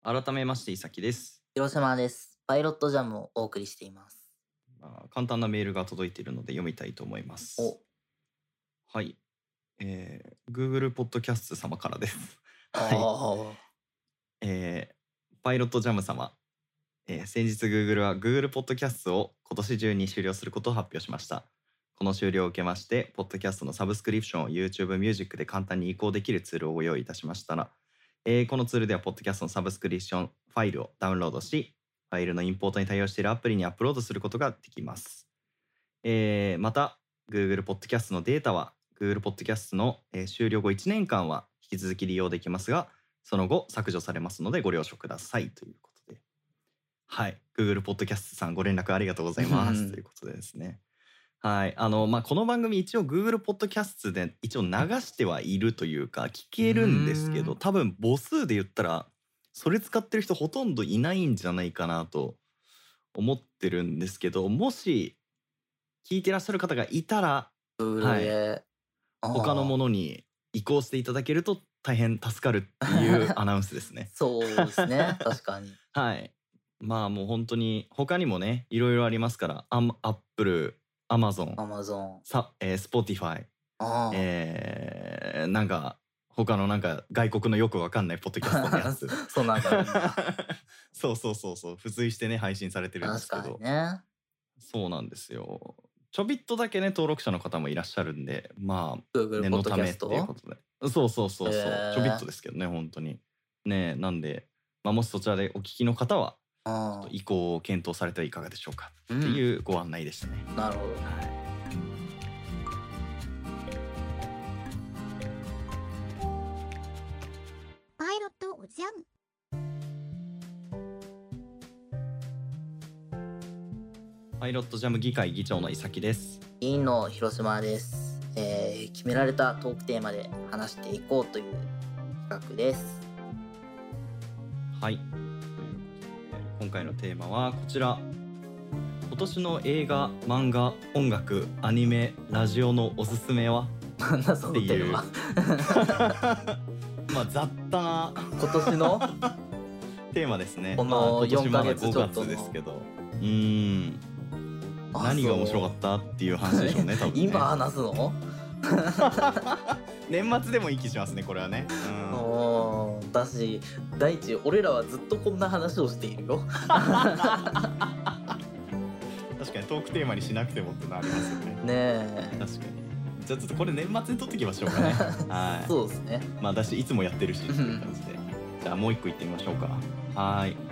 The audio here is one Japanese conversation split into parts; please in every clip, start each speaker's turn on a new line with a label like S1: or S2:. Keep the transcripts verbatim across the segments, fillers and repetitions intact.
S1: 改めまして、いさきです。
S2: 広島です。パイロットジャムをお送りしています。
S1: まあ、簡単なメールが届いているので読みたいと思いま
S2: お、
S1: す。はい。えー、Google ポッドキャスト様からです。はい。
S2: あ
S1: えー、パイロットジャム様。えー先日 Google は Google ポッドキャストを今年中に終了することを発表しました。この終了を受けまして、ポッドキャストのサブスクリプションを YouTube Music で簡単に移行できるツールをご用意いたしましたら、えーこのツールでは、ポッドキャストのサブスクリプションファイルをダウンロードし、ファイルのインポートに対応しているアプリにアップロードすることができます。えーまた、Google ポッドキャストのデータは、Google ポッドキャストの、えー終了後いちねんかんは引き続き利用できますが、その後削除されますのでご了承くださいということで。はい。Google ポッドキャストさんご連絡ありがとうございますということでですね。はい。あの、まあ、この番組一応 Google ポッドキャストで一応流してはいるというか聞けるんですけど、
S2: うーん
S1: 多分母数で言ったらそれ使ってる人ほとんどいないんじゃないかなと思ってるんですけど、もし聞いてらっしゃる方がいたら、
S2: Google
S1: はい、
S2: で、
S1: 他の
S2: ああ、
S1: ものに移行していただけると大変助かるっていうアナウンスですね。
S2: そうですね、確かに。
S1: はい。まあもう本当に他にもね、いろいろありますから、アンアップル、アマゾン、
S2: Amazon。
S1: さ、えー、Spotify、
S2: あ
S1: えー、なんか他のなんか外国のよくわかんないポッドキャストのや
S2: あ、
S1: つ
S2: そんなんがあるんだ。
S1: そうそうそうそう、付随してね配信されてるんで
S2: 確かに
S1: すけど、
S2: ね。
S1: そうなんですよ。ちょびっとだけね登録者の方もいらっしゃるんで、まあ
S2: Google
S1: 念
S2: ポッド
S1: のためって
S2: キャスト。
S1: いうことで、そうそうそうそう、ちょびっと
S2: へえ。
S1: ですけどね本当にね。なんで、まあ、もしそちらでお聞きの方はちょっと
S2: あ
S1: 移行を検討されてはいかがでしょうか
S2: あ、う
S1: って
S2: ん、
S1: いうご案内でしたね。
S2: なるほど。
S1: は
S3: パイロットおじゃん。
S1: い。パイロットジャム議会議長のいさきです。
S2: 委員の広島です。えー、決められたトークテーマで話していこうという企画です。
S1: はい。ということで今回のテーマはこちら。今年の映画、漫画、音楽、アニメ、ラジオのおすすめは
S2: なんだそのテーマ。
S1: まあ雑多な
S2: 今年の
S1: テーマですね。
S2: この
S1: まあ今年まだ
S2: よんかげつちょっと
S1: ごがつ
S2: の
S1: ですけど、うーん
S2: あ
S1: 何が面白か
S2: そう
S1: ったっていう話でしょうね多分ね。
S2: 今話すの？
S1: 年末でもいい気しますねこれはね。うん
S2: おーだし第一俺らはずっとこんな話をしているよ。
S1: 確かにトークテーマにしなくてもってのありますよね。
S2: ねえ
S1: 確かに。じゃあちょっとこれ年末に撮ってきましょうかね。はい。
S2: そうですね。
S1: まあだしいつもやってるしっていう感じで。じゃあもう一個いってみましょうか。はーい。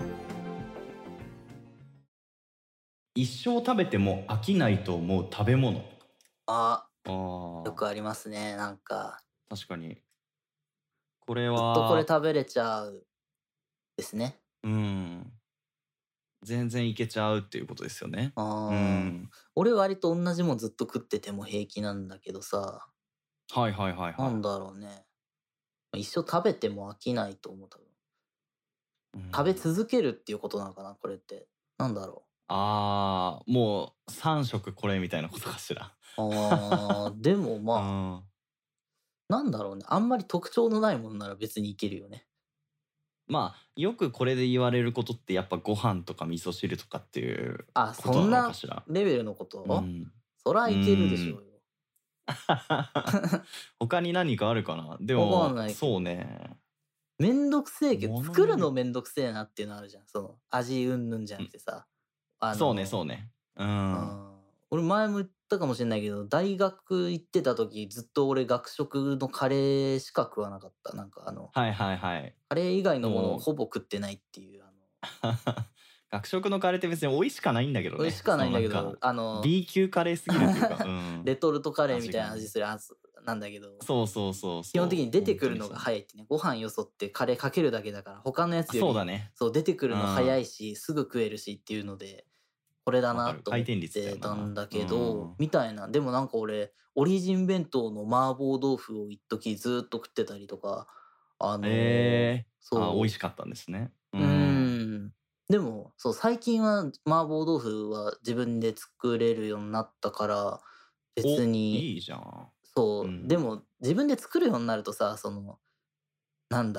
S1: 一生食べても飽きないと思う食べ物。
S2: あ
S1: ああ、
S2: よくありますね。なんか
S1: 確かに。これ
S2: ずっとこれ
S1: は、
S2: 食べれちゃうですね。
S1: うん。全然いけちゃうっていうことですよね。う
S2: あー
S1: ん。
S2: 俺割と同じもんずっと食ってても平気なんだけどさ、
S1: はいはいはいは
S2: なんだろうね。一生食べても飽きないと思う多分。
S1: い。うん
S2: 食べ続けるっていうことなのかなこれって。なんだろ
S1: ああ、もうさん食これみたいなことかしら。
S2: う。あーでも
S1: う
S2: まあ、
S1: ん。
S2: なんだろうね。あんまり特徴のないものなら別にいけるよね。
S1: まあよくこれで言われることってやっぱご飯とか味噌汁とかっていう
S2: あ、
S1: ことなの
S2: そんな
S1: かしら。
S2: レベルのこと、
S1: うん。
S2: そらいけるでしょうよ。
S1: 他に何かあるかな。で
S2: わかん
S1: も
S2: ないけど
S1: そうね。
S2: めんどくせえけど、
S1: 物による
S2: 作るのめんどくせえなっていうのあるじゃん。その、味うんぬんじゃなくてさ。あ
S1: そうね
S2: の、
S1: そうね。う。
S2: うんん。俺前も言ったかもしれないけど、大学行ってた時ずっと俺学食のカレーしか食わなかった。なんかあの、
S1: はいはいはい。
S2: カレー以外のものを
S1: もう
S2: ほぼ食ってないっていう、あの、
S1: 学食のカレーって別に美味しかないんだけどね。
S2: 美味しかないんだけど、
S1: そのなんか
S2: あの、
S1: B 級カレーすぎるというか、うん、
S2: レトルトカレーみたいな
S1: 味がね
S2: 味するやつなんだけど、
S1: そうそうそうそう。
S2: 基本的に出てくるのが
S1: 本当に
S2: 早いってね。ご飯よそってカレーかけるだけだから他のやつ
S1: そう。
S2: より
S1: そうだね。
S2: そう出てくるの早いし、すぐ食えるしっていうのでこれだ
S1: わかる。
S2: なと思っ
S1: 回転率だよ
S2: てたん
S1: な。
S2: だけ
S1: う
S2: ど
S1: ん。
S2: みたいな。でもなんか俺オリジン弁当の麻婆豆腐を一時ずーっと食ってたりとかあのー
S1: ええー。あ、美味し
S2: そ
S1: かったんですね。う
S2: うう
S1: ん。
S2: ーんでもそう最近は麻婆豆腐は自分で作れるようになったから別
S1: お、
S2: に
S1: いいじゃん。う
S2: そうで
S1: ん。
S2: も自分で作るようになるとさそのなんだ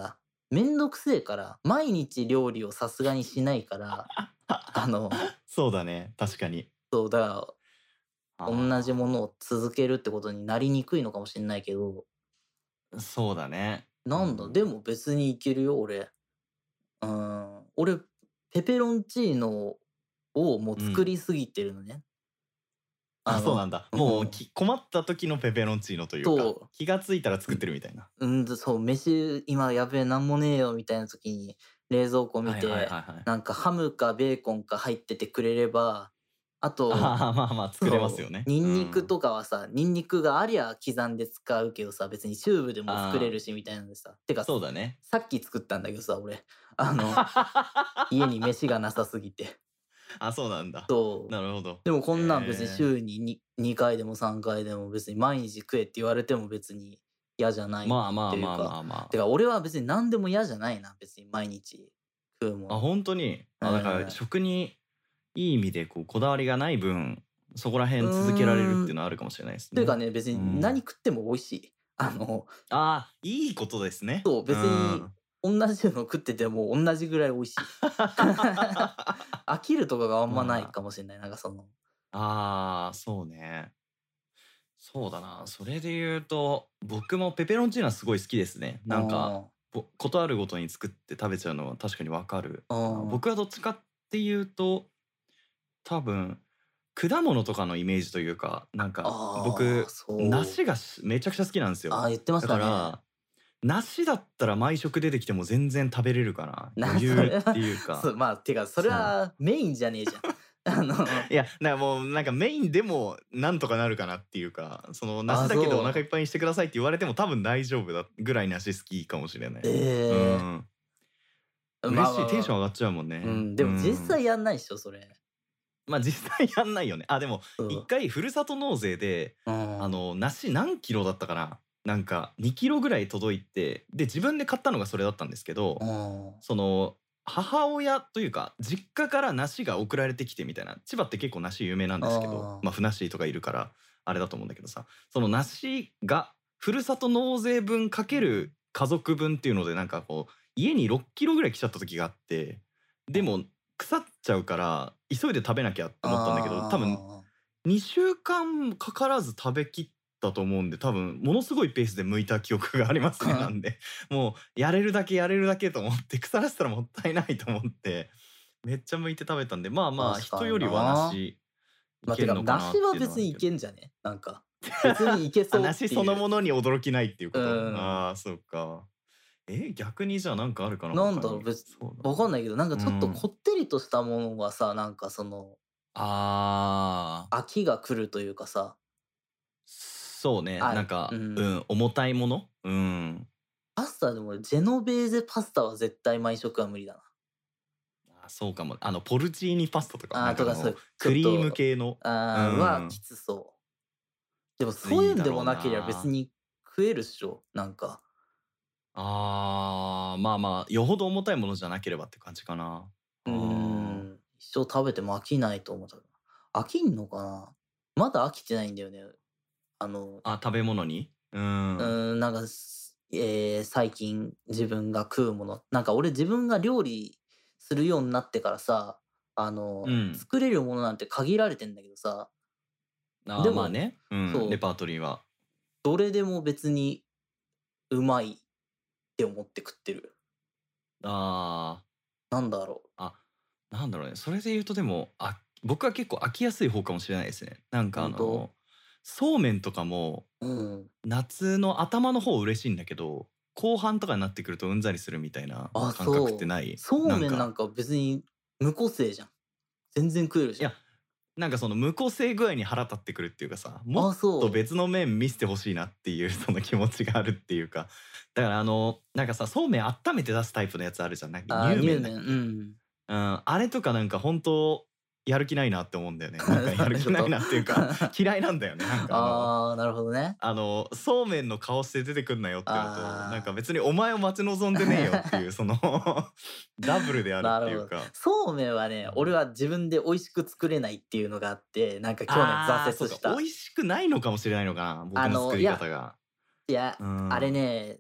S2: めんどくせえから毎日料理をさすがにしないからあの
S1: そうだね、確かに。
S2: そうだから同じ
S1: あ
S2: ものを続けるってことになりにくいのかもしれないけど、
S1: あ、そうだね。う
S2: なんだ、
S1: ん。
S2: でも別にいけるよ、俺。うーん、俺、ペペロンチーノをもう
S1: うん。
S2: 作りすぎてるのね。
S1: あ、
S2: あの、
S1: そうなんだ。
S2: う
S1: もうんき困った時のペペロンチーノというか、
S2: そ
S1: 気がついたら作ってるみたいな。
S2: う、うん、そう、飯今やべえ、なんもねえよみたいな時に冷蔵庫見
S1: はいはいはい
S2: て、
S1: はい。
S2: なんかハムかベーコンか入っててくれれば、あと、
S1: ああ、まあまあ作れますよ
S2: そう、
S1: ね。
S2: ニ
S1: う
S2: ンニク
S1: ん。
S2: とかはさ、ニンニクがありゃ刻んで使うけどさ、別にチューブでも作れ
S1: あ
S2: るしみたいなんでさ。て
S1: あ、
S2: か、
S1: そうだね。
S2: さっき作ったんだけどさ、俺。あの、家に飯がなさすぎて。
S1: あ、そうなんだ。
S2: そう。
S1: なるほど。
S2: でもこんなん別に
S1: へえ。
S2: 週に に, にかいでもさんかいでも別に毎日食えって言われても別に嫌じゃないっ
S1: まあまあまあ
S2: ていうか。
S1: まあま
S2: てか俺は別に何でも嫌じゃないな、別に毎日食うも
S1: あ。あ、
S2: の。
S1: 本当に。あ、だから
S2: うん。
S1: 食にいい意味でこうこだわりがない分、そこら
S2: う
S1: 辺続けられるって
S2: ーん。
S1: いうのはあるかもしれないですね。
S2: というかね、別
S1: う
S2: に何
S1: ん。
S2: 食っても美味しい。あの、
S1: ああ、いいことですね。
S2: そう、
S1: う
S2: 別に
S1: ん。
S2: 同じの食ってても同じぐらい美味しい。飽きるとかがあんまない
S1: まあ、
S2: かもしれない。なんかその、
S1: ああ、そうね。そうだな。それで言うと、僕もペペロンチーノはすごい好きですね。なんか、
S2: あ
S1: ぼことあるごとに作って食べちゃうのは確かにわかる
S2: あ、
S1: な。
S2: あ
S1: 僕はどっちかっていうと、多分、果物とかのイメージというか、なんか、
S2: あ、ああ、
S1: 僕、
S2: そう。
S1: 梨がしめちゃくちゃ好きなんですよ。
S2: ああ、言ってまし
S1: だ
S2: たね。
S1: から、梨だったら毎食出てきても全然食べれるかな。
S2: な、
S1: 余
S2: それは、
S1: 裕っていう
S2: そう、
S1: か、
S2: まあ、てか、それ
S1: そう。
S2: はメインじゃねえじゃん。あの、
S1: いや、なんかもうなんかメインでもなんとかなるかなっていうか、その
S2: あ、
S1: 梨だけでお腹いっ
S2: そ
S1: ぱいにしてくださいって言われても多分大丈夫だぐらい梨好きかもしれな
S2: う。
S1: い。う
S2: え
S1: ん。
S2: え、まあ
S1: 嬉しい、
S2: まあまあ。
S1: テンション上がっちゃうもん
S2: う
S1: ね。
S2: ん、で
S1: う
S2: も実
S1: ん。
S2: 際やんないっしょ、それ。
S1: まあ実際やんないよね。あ、でも
S2: そう。
S1: 一回ふるさと納税で、
S2: うん。
S1: あの、梨何キロだったかな。なんかにキロぐらい届いて、で、自分で買ったのがそれだったんですけど、
S2: うん。
S1: その、母親というか、実家から梨が送られてきてみたいな。千葉って結構梨有名なんですけど、
S2: あ
S1: まあ、ふなっしーとかいるから、あれだと思うんだけどさ、その梨がふるさと納税分かける家族分っていうので、なんかこう、家にろっキロぐらい来ちゃった時があって、でも腐っちゃうから、急いで食べなきゃって思ったんだけど、多分
S2: あ。
S1: にしゅうかんかからず食べきったと思うんで、多分ものすごいペースで剥いた記憶がありますね。な
S2: ああ。
S1: んで、もうやれるだけやれるだけと思って、腐らせたらもったいないと思って、めっちゃ剥いて食べたんで、まあまあ、
S2: 確かに
S1: 人よりは
S2: な。
S1: 梨い
S2: まあ、てか、
S1: けんのかな
S2: 梨は
S1: っていうのは
S2: 別にい
S1: あるけど。
S2: けんじゃね？なんか、別にいけ
S1: あ、
S2: そうっ
S1: 梨
S2: ていう。
S1: そのものに驚きないっていうこ
S2: う
S1: と？
S2: ん。
S1: ああ、そうか。え、逆にじゃあなんかあるかな、
S2: なんだろう、
S1: 他に。
S2: 別
S1: そう
S2: わかんないけど、なんか
S1: だな。
S2: ちょっと
S1: うん。
S2: こってりとしたものはさ、なんかその、
S1: ああ、
S2: 飽きが来るというかさ、
S1: そうね、
S2: ある。う
S1: なんか、う
S2: ん。
S1: ん、重たいもの？うん。
S2: パスタでもジェノベーゼパスタは絶対毎食は無理だな。
S1: あ、そうかも。あの、ポルチーニパスタとか、
S2: ああ、とか、そ
S1: なんかあの、
S2: う、ちょっ
S1: クリーム
S2: と、
S1: 系の。う
S2: ああ、はき
S1: ん。
S2: つそう。でもそういうんでも
S1: いいだろう
S2: なけりゃ別
S1: な。
S2: に食えるっしょ、なんか。
S1: ああ、まあまあ、よほど重たいものじゃなければって感じかな。
S2: うー
S1: ああ。
S2: ん、一生食べても飽きないと思ったけど。飽きんのかな？まだ飽きてないんだよね。あの、
S1: あ、食べ物に？うん。
S2: うーん、なんか、すえー最近自分が食うもの、なんか俺自分が料理するようになってからさ、あの、
S1: うん。
S2: 作れるものなんて限られてんだけどさ、
S1: ああ、まあ
S2: でも、
S1: ね。うん、レ
S2: そう、
S1: パートリーは。
S2: どれでも別にうまいって思って食ってる。
S1: あ
S2: なんだろ
S1: あ、あ、なんだろうね。それで言うとでも、あ、僕は結構飽きやすい方かもしれないですね。なん
S2: う。
S1: かあ
S2: 本当？
S1: の、そうめんとかも、
S2: うん。
S1: 夏の頭の方嬉しいんだけど、後半とかになってくるとうんざりするみたいな
S2: あ、
S1: 感覚って
S2: そう。
S1: ない？
S2: そう
S1: なんか、
S2: めんなんか別に無個性じゃん。全然食えるじゃん。
S1: いや、なんかその無個性具合に腹立ってくるっていうかさ、もっ
S2: あ、そ
S1: と別の面見せてほしいなっていうその気持ちがあるっていうか、だからあの、なんかさ、そうめん温めて出すタイプのやつあるじゃん。なんか
S2: う。あ、
S1: 乳
S2: 乳麺、う
S1: 麺だっけ？
S2: ん。
S1: うん、あれとかなんか本当やる気ないなって思うんだよね。なんかやる気ない
S2: ちょっと
S1: なっていうか、嫌いなんだよね。なんかあの
S2: ああ、なるほどね。
S1: あの、そうめんの顔して出てくんなよっていうのと、なんか
S2: あ
S1: 別にお前を待ち望んでねえよっていう、そのダブルであ
S2: あ、
S1: るっ
S2: なるほど。
S1: ていうか。
S2: そうめんはね、
S1: うん。
S2: 俺は自分で美味しく作れないっていうのがあって、なんか去年
S1: ああ、そうか、
S2: 挫折した。
S1: 美味しくないのかもしれないのかな、僕
S2: あの、
S1: の作
S2: いや、
S1: り方が。
S2: いや、
S1: う
S2: あれ
S1: ん。
S2: ね、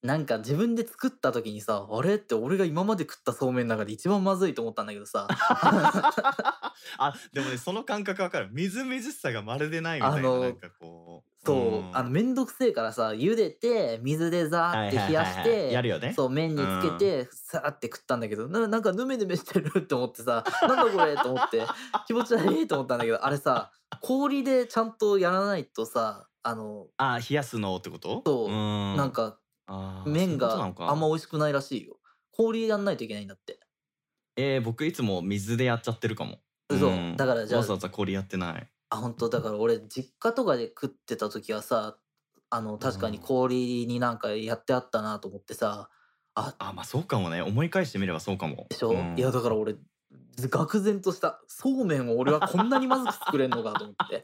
S2: なんか自分で作った時にさ、あれって俺が今まで食ったそうめんの中で一番まずいと思ったんだけどさ
S1: あ、でもね、その感覚わかる。みずみずしさがまるでないみ
S2: あ
S1: たいな、なん
S2: の、
S1: かこう。う
S2: そう、あの、
S1: ん。
S2: めんどくせえからさ、茹でて、水でザー
S1: はい
S2: って冷やし
S1: はいはいはい。や
S2: て、
S1: るよね。
S2: そう、麺
S1: う
S2: につけ
S1: ん。
S2: て、さーって食ったんだけど、ななんかヌメヌメしてるって思ってさ、なんだこれと思って、気持ち悪いと思ったんだけど、あれさ、氷でちゃんとやらないとさ、あの、
S1: あ、冷やすのってこと？う
S2: そう、なん
S1: ん。
S2: か
S1: ああ、そういうことな
S2: 麺が
S1: のか。
S2: あんま美味しくないらしいよ。氷でやんないといけないんだって。
S1: えー、僕いつも水でやっちゃってるかも。う
S2: 嘘。だ
S1: ん。
S2: からじゃあ、
S1: わざわざ氷やってない。
S2: あ、本当だから俺実家とかで食ってた時はさ、あの、
S1: う
S2: 確かに
S1: ん。
S2: 氷になんかやってあったなと思ってさ、あ、
S1: あ、ま、そうかもね。思い返してみればそうかも。う
S2: でしょ？いやだ
S1: ん。
S2: から俺、ず愕然とした。そうめんを俺はこんなにまずく作れんのかと思って。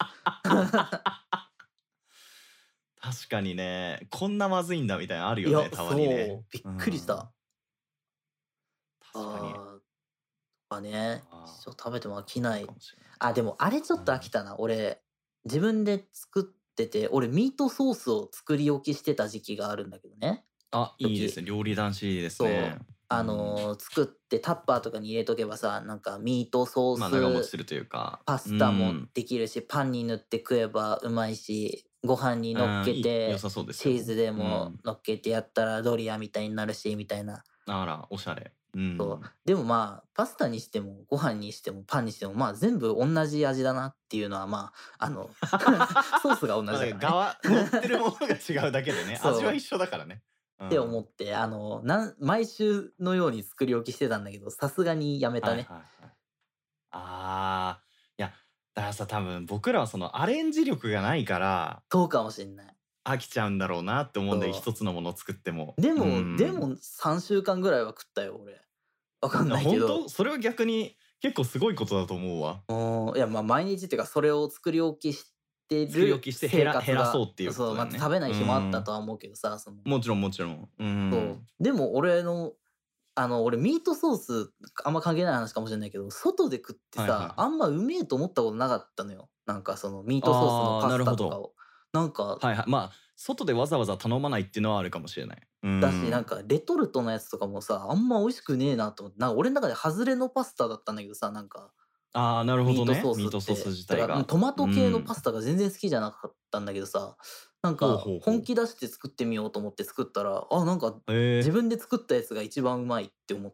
S1: 確かにね、こんなまずいんだみたいなある
S2: いや、
S1: よね、たまにね。
S2: そう、びっ
S1: うん。
S2: くりした。
S1: 確かに。
S2: ああ、まあね、
S1: あ
S2: 一生食べても飽き
S1: あ、そ
S2: ない。
S1: うかもしれない。
S2: あ、でもあれちょっと飽き
S1: うん。
S2: たな。俺、自分で作ってて、俺ミートソースを作り置きしてた時期があるんだけどね。
S1: あ、いいです
S2: 時。
S1: ね。料理男子です
S2: そう。
S1: ね。う
S2: あ
S1: ん。
S2: の、作ってタッパーとかに入れとけばさ、なんかミートソ
S1: まあ、長持
S2: ース、
S1: ちするというか。
S2: パ
S1: う
S2: スタも
S1: ん。
S2: できるし、パンに塗って食えばうまいし、ご飯に乗っ
S1: うん、
S2: け
S1: いい良
S2: て、
S1: さそうです
S2: チー
S1: よ。
S2: ズで
S1: う
S2: も
S1: ん。
S2: 乗っけてやったらドリアみたいになるし、みたいな。
S1: あら、おしゃれ。う
S2: そう。
S1: ん。
S2: でもまあ、パスタにしてもご飯にしてもパンにしても、まあ全部同じ味だなっていうのはまあ、あのソースが同
S1: まあ、だ
S2: じだからね。
S1: 側乗ってるものが違うだけでね、味は
S2: そう。
S1: 一緒だからね。う
S2: って思
S1: ん。
S2: って、あの、なん毎週のように作り置きしてたんだけど、さすがにやめたね。
S1: はいはいはい。ああ、いや、だからさ、多分僕らはそのアレンジ力がないから
S2: そうかもしんない。
S1: 飽きちゃうんだろうなって思うんで、
S2: そ
S1: 一つのものを作っても。
S2: う。で
S1: う
S2: も、で
S1: ん。
S2: もさんしゅうかんぐらいは食ったよ、俺。わかん
S1: あ、
S2: ないけど。
S1: 本当？それは逆に結構すごいことだと思うわ。
S2: うん、いや、まあ毎日っていうか、それを作り置きしてる
S1: 作り置きして減
S2: 生
S1: ら減
S2: 活が、
S1: らそうっていうこ
S2: そう、また
S1: とだよね。
S2: 食べな
S1: う
S2: い日もあった
S1: ん。
S2: とは思うけどさ、その、
S1: もちろんもちろん。う
S2: そ
S1: ん。
S2: う。でも俺のあの、俺ミートソース、あんま関係ない話かもしれないけど、外で食ってさ、
S1: はいはいはい。
S2: あんまうめえと思ったことなかったのよ。なんかそのミートソースの
S1: ああ、
S2: パス
S1: なるほど。
S2: タとかを。なんか、
S1: はいはい。まあ、外でわざわざ頼まないっていうのはあるかもしれない。う
S2: だし、なん
S1: ん。
S2: かレトルトのやつとかもさ、あんま美味しくねえなと思って、なんか俺の中で外れのパスタだったんだけどさ、なんか、
S1: ああ、なるほどね。
S2: ミートソー
S1: ミートソース
S2: スって。だから、うん、
S1: 自体が。
S2: トマ
S1: う
S2: ト系のパ
S1: ん。
S2: スタが全然好きじゃなかったんだけどさ、なん
S1: ほう
S2: か
S1: ほうほう。
S2: 本気出して作ってみようと思って作ったら、あ、なんか自
S1: ええ。
S2: 分で作ったやつが一番うまいって思って、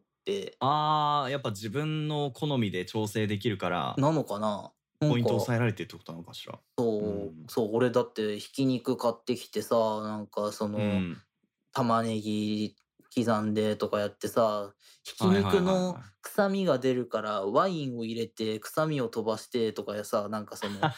S1: ああ、やっぱ自分の好みで調整できるから、
S2: なのかな、なんか、
S1: ポイント抑えられてるってことなのかしら。う
S2: そう、
S1: ん。
S2: そう、俺だってひき肉買ってきてさ、なんかその、
S1: うん。
S2: 玉ねぎ刻んでとかやってさ、ひき
S1: はいはいはい
S2: 肉の
S1: はい。
S2: 臭みが出るからワインを入れて臭みを飛ばしてとかやさ、なんかその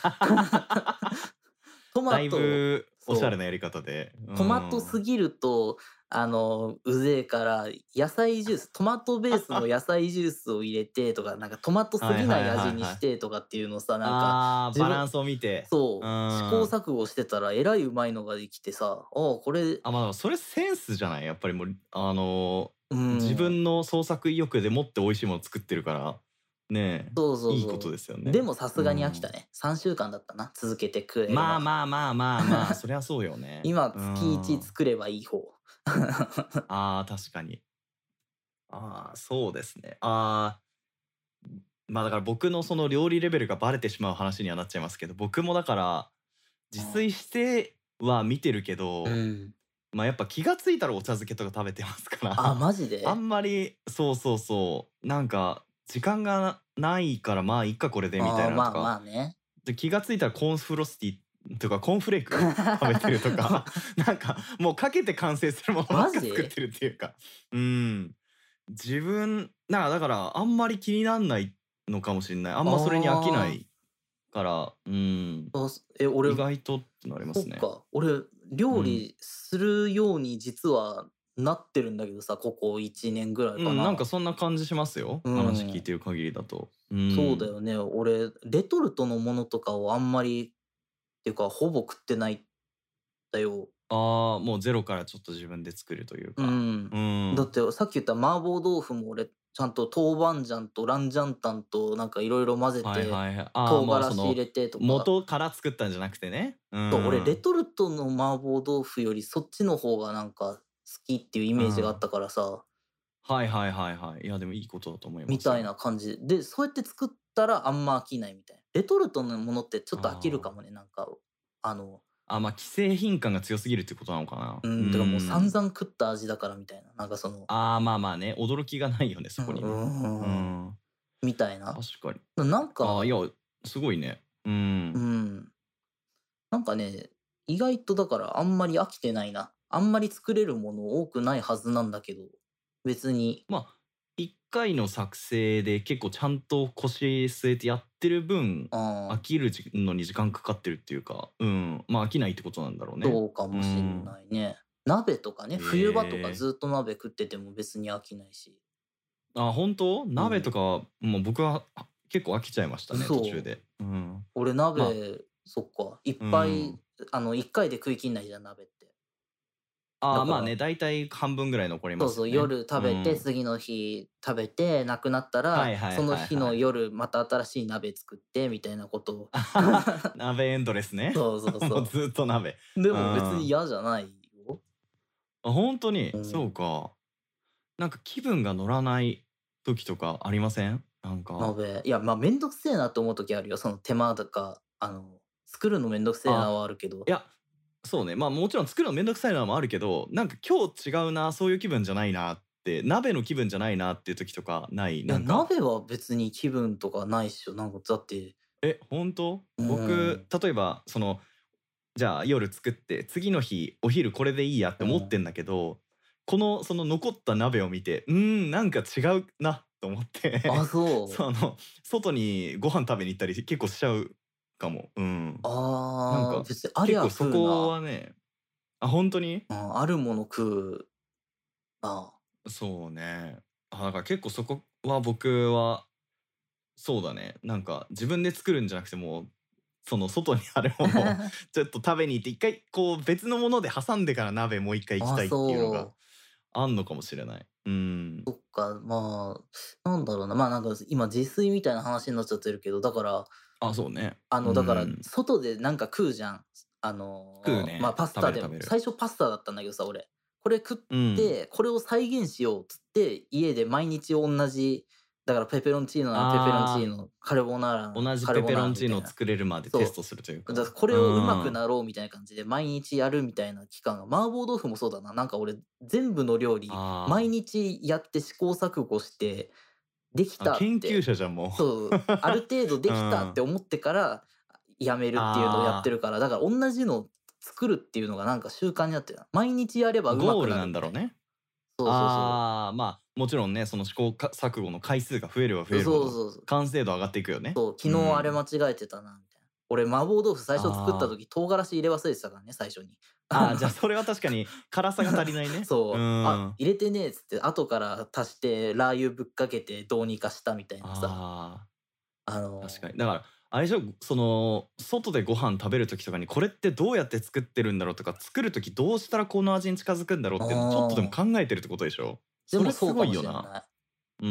S2: トマ
S1: だい
S2: ト、
S1: ぶおしゃれ
S2: そう、
S1: なやり方で。う
S2: トマトす
S1: ん。
S2: ぎると、あの、うぜえから、野菜ジュース、トマトベースの野菜ジュースを入れてとか、なんかトマトすぎない
S1: はいはいはいはい。
S2: 味にしてとかっていうのをさ、なんか、
S1: ああ、
S2: 自分
S1: バランスを見て。う
S2: そう、試行
S1: ん。
S2: 錯誤してたらえらいうまいのができてさ、ああ、これ、
S1: あ、まあ、それセンスじゃない？やっぱりもう、あの、
S2: う
S1: 自
S2: ん、
S1: 分の創作意欲でもって美味しいもの作ってるから、ね
S2: そう
S1: え、いいこと
S2: そうそう。で
S1: ですよね。
S2: もさす
S1: う
S2: がに飽きた
S1: ん。
S2: ね。さんしゅうかんだったな、続けて食えるの
S1: まあ
S2: は。
S1: まあまあまあまあ、そりゃそうよね。
S2: 今、
S1: う
S2: 月いち
S1: ん。
S2: 作ればいい方。
S1: ああ、確かに。ああ、そうですね。ああ、まあ、だから僕のその料理レベルがバレてしまう話にはなっちゃいますけど、僕もだから自炊しては見てるけ
S2: う
S1: ど、
S2: ん。
S1: ま、やっぱ気が付いたらお茶漬けとか食べてますか
S2: あ、
S1: ら、
S2: マジ
S1: あ
S2: で？
S1: んまりそうそうそう、なんか時間がないから、まあ、いっかこれでみた
S2: ああ、
S1: いなのと
S2: まあ
S1: か、
S2: まあね。
S1: で、気が付いたらコーンフロスティとかコーンフレーク食べてるとか、なんかもうかけて完成するものばっ
S2: マ
S1: か作っ
S2: ジ？
S1: てるっていうか、うん。自分なんかだからあんまり気になんないのかもしんない。あんまそれに飽きな
S2: あ
S1: いから、うん、
S2: あ、あ、すえ、俺、
S1: 意外とってなりますね。
S2: そっか、俺、料
S1: うん。
S2: 理するように実はなってるんだけどさ、ここいちねんぐらい
S1: うん、なん
S2: かな。
S1: かそんな感じしますよ。
S2: う
S1: 話聞い
S2: ん。
S1: てる限りだと。うん。
S2: そうだよね。俺、レトルトのものとかをあんまりっていうか、ほぼ食ってないんだよ。
S1: ああ、もうゼロからちょっと自分で作るという
S2: う
S1: か。
S2: ん。
S1: うん。
S2: だってさっき言った麻婆豆腐も俺、ちゃんと豆板醤とラジャンタンとなんかいろいろ混ぜて、
S1: はいはいはい。ああ、
S2: 唐
S1: もうその
S2: 辛子入れてとか。
S1: 元から作ったんじゃなくてね。う
S2: そう、俺レ
S1: ん。
S2: トルトの麻婆豆腐よりそっちの方がなんかきっていうイメージがあったからさ、
S1: はいはいはいはい。いやでもいいことだと思いますよ。
S2: みたいな感じで、で、そうやって作ったらあんま飽きないみたいな。レトルトのものってちょっと飽きるかもね、なんか、あの、
S1: あ、まあ既製品感が強すぎるってことなのかな。
S2: うん、てかもう散
S1: ん
S2: 々食った味だからみたいな、なんかその、
S1: ああまあまあね、驚きがないよね、
S2: う
S1: そこにね。
S2: ん、
S1: う
S2: うん
S1: ん。
S2: みたいな。
S1: 確かに。
S2: ななん
S1: ああ、いや、
S2: か、
S1: すごいね。う。
S2: うんん、なんかね、意外とだからあんまり飽きてないな。あんまり作れるもの多くないはずなんだけど、別に、
S1: まあ、いっかいの作成で結構ちゃんと腰据えてやってる分、
S2: ああ、
S1: 飽きるじのに時間かかってるっていうか、うん、まあ飽きないってことなんだろうね。
S2: そうかもしんないね。鍋とかね、
S1: へ
S2: 冬場とか
S1: え。
S2: ずっと鍋食ってても別に飽きないし。
S1: あ、本当？
S2: うん。
S1: 鍋とか、もう僕はあ結構飽きちゃいましたね、途中
S2: 嘘。
S1: で。うん。
S2: 俺
S1: まあ、
S2: 鍋、そっか、いっ
S1: う
S2: ぱい、
S1: ん。
S2: あの、いっかいで食い切んないじゃん、鍋って。
S1: ああ、
S2: だから、
S1: まあね、大体半分ぐらい残り
S2: そうそう、
S1: ますよね。
S2: 夜食べて、
S1: うん。
S2: 次の日食べて、なくなったら、
S1: はいはい
S2: その日の
S1: はいはい。
S2: 夜また新しい鍋作ってみたいなことを。
S1: あはは鍋エンドレスね。
S2: そうそうそ
S1: もうずっと鍋。
S2: う。で
S1: うん。
S2: も別に
S1: あ、
S2: 嫌じゃないよ。
S1: 本当に？そう
S2: うん。
S1: か。なんか気分が乗らない時とかありません？なんか、
S2: 鍋、いや、ま、めんどくせえなと思う時あるよ。その手間とか、あの、作るのめんどくせえな
S1: あ、
S2: はあるけど。
S1: いや、そうね、まあ、もちろん作るのめんどくさいのもあるけど、なんか今日違うな、そういう気分じゃないなって、鍋の気分じゃないなっていう時とかない？
S2: いや、
S1: なんか、
S2: 鍋は別に気分とかないっしょ。なんかだって、
S1: え、本当？
S2: うー
S1: 僕、
S2: ん、
S1: 例えばその、じゃあ夜作って、次の日お昼これでいいやって
S2: うん。
S1: 思ってんだけど、このその残った鍋を見て、うーん、なんか違うなと思っ
S2: あ、
S1: て
S2: そう。
S1: その、外にご飯食べに行ったり結構しちゃうかも。うん。なん
S2: ああ、
S1: か、
S2: 別にありゃ
S1: 結構そこ
S2: 食うな。
S1: はね、あ、本当に？
S2: うん、あるもの食うな。
S1: そうね。あ、だから結構そこは僕は、そうだね、なんか自分で作るんじゃなくてもう、その外にあるものをちょっと食べに行って一回こう別のもので挟んでから鍋もう一回行き
S2: あ、
S1: たいっていうのが
S2: そう。
S1: あんのかもしれない。うん。
S2: そっか、まあ、なんだろうな、まあ、なんか今自炊みたいな話になっちゃってるけど、だから、
S1: あ、そうね。
S2: あの、だから
S1: うん。
S2: 外でなんか食うじゃん。あ
S1: 食う
S2: の、まあ、
S1: ね。
S2: パス
S1: 食べ
S2: タでも、
S1: る食べる。
S2: 最初パスタだったんだけどさ、俺。これ食っ
S1: うん。
S2: て、これを再現しようっつって、家で毎日同じ、だからペペロンチーノならペペロンチー
S1: あ
S2: ノ、カルボナーラ
S1: あ、
S2: なら
S1: 同じペペ
S2: カルボナ
S1: ロンチーノを
S2: ーラみたいな。
S1: 作れるまでテス
S2: そ
S1: トするという
S2: う。だ
S1: か。
S2: こ
S1: う
S2: れを上手く
S1: ん。
S2: なろうみたいな感じで毎日やるみたいな期間が、麻婆豆腐もそうだな。なんか俺、全部の料理、毎
S1: あ
S2: 日やって試行錯誤して、でき
S1: あ、あ、
S2: たっ
S1: 研究
S2: て、
S1: 者じゃんも
S2: そう、ある程度
S1: う。う
S2: できたって
S1: ん。
S2: 思ってから、やめるっていうのをやって
S1: あ
S2: るから、だから同じの作るっていうのがなんか習慣になってるな。毎日やれば
S1: あ、
S2: 上手く
S1: ゴールな
S2: なるみたいな。
S1: んだろうね。
S2: そうそうそ
S1: ああ、まあ、もちろんね、その試行か錯誤の回数が増えれば増
S2: う。
S1: えるほど、
S2: そうそうそう。
S1: 完成度上がっていくよね。
S2: そう、
S1: う
S2: 昨日あれ間
S1: ん。
S2: 違えてたなみたいな。俺、麻婆豆腐最初作った
S1: あ
S2: 時、唐辛子入れ忘れてたからね、最初に。
S1: あ、ああ、
S2: あの
S1: じゃあそれは確かに辛さが足りないね。う
S2: そう、あ、
S1: ん。
S2: 入れてねえっつって、後から足してラー油ぶっかけてどうにかしたみたいなさ。
S1: あ
S2: あ
S1: あ、確かに。
S2: の
S1: だから、あれでしょ、その、外でご飯食べる時とかに、これってどうやって作ってるんだろうとか、作る時どうしたらこの味に近づくんだろう
S2: ー、
S1: っていうのちょっとでも
S2: ああ、
S1: 考えてるってことでしょ？
S2: で
S1: それす
S2: もそうかも
S1: ごいよな。
S2: しんない。
S1: うん。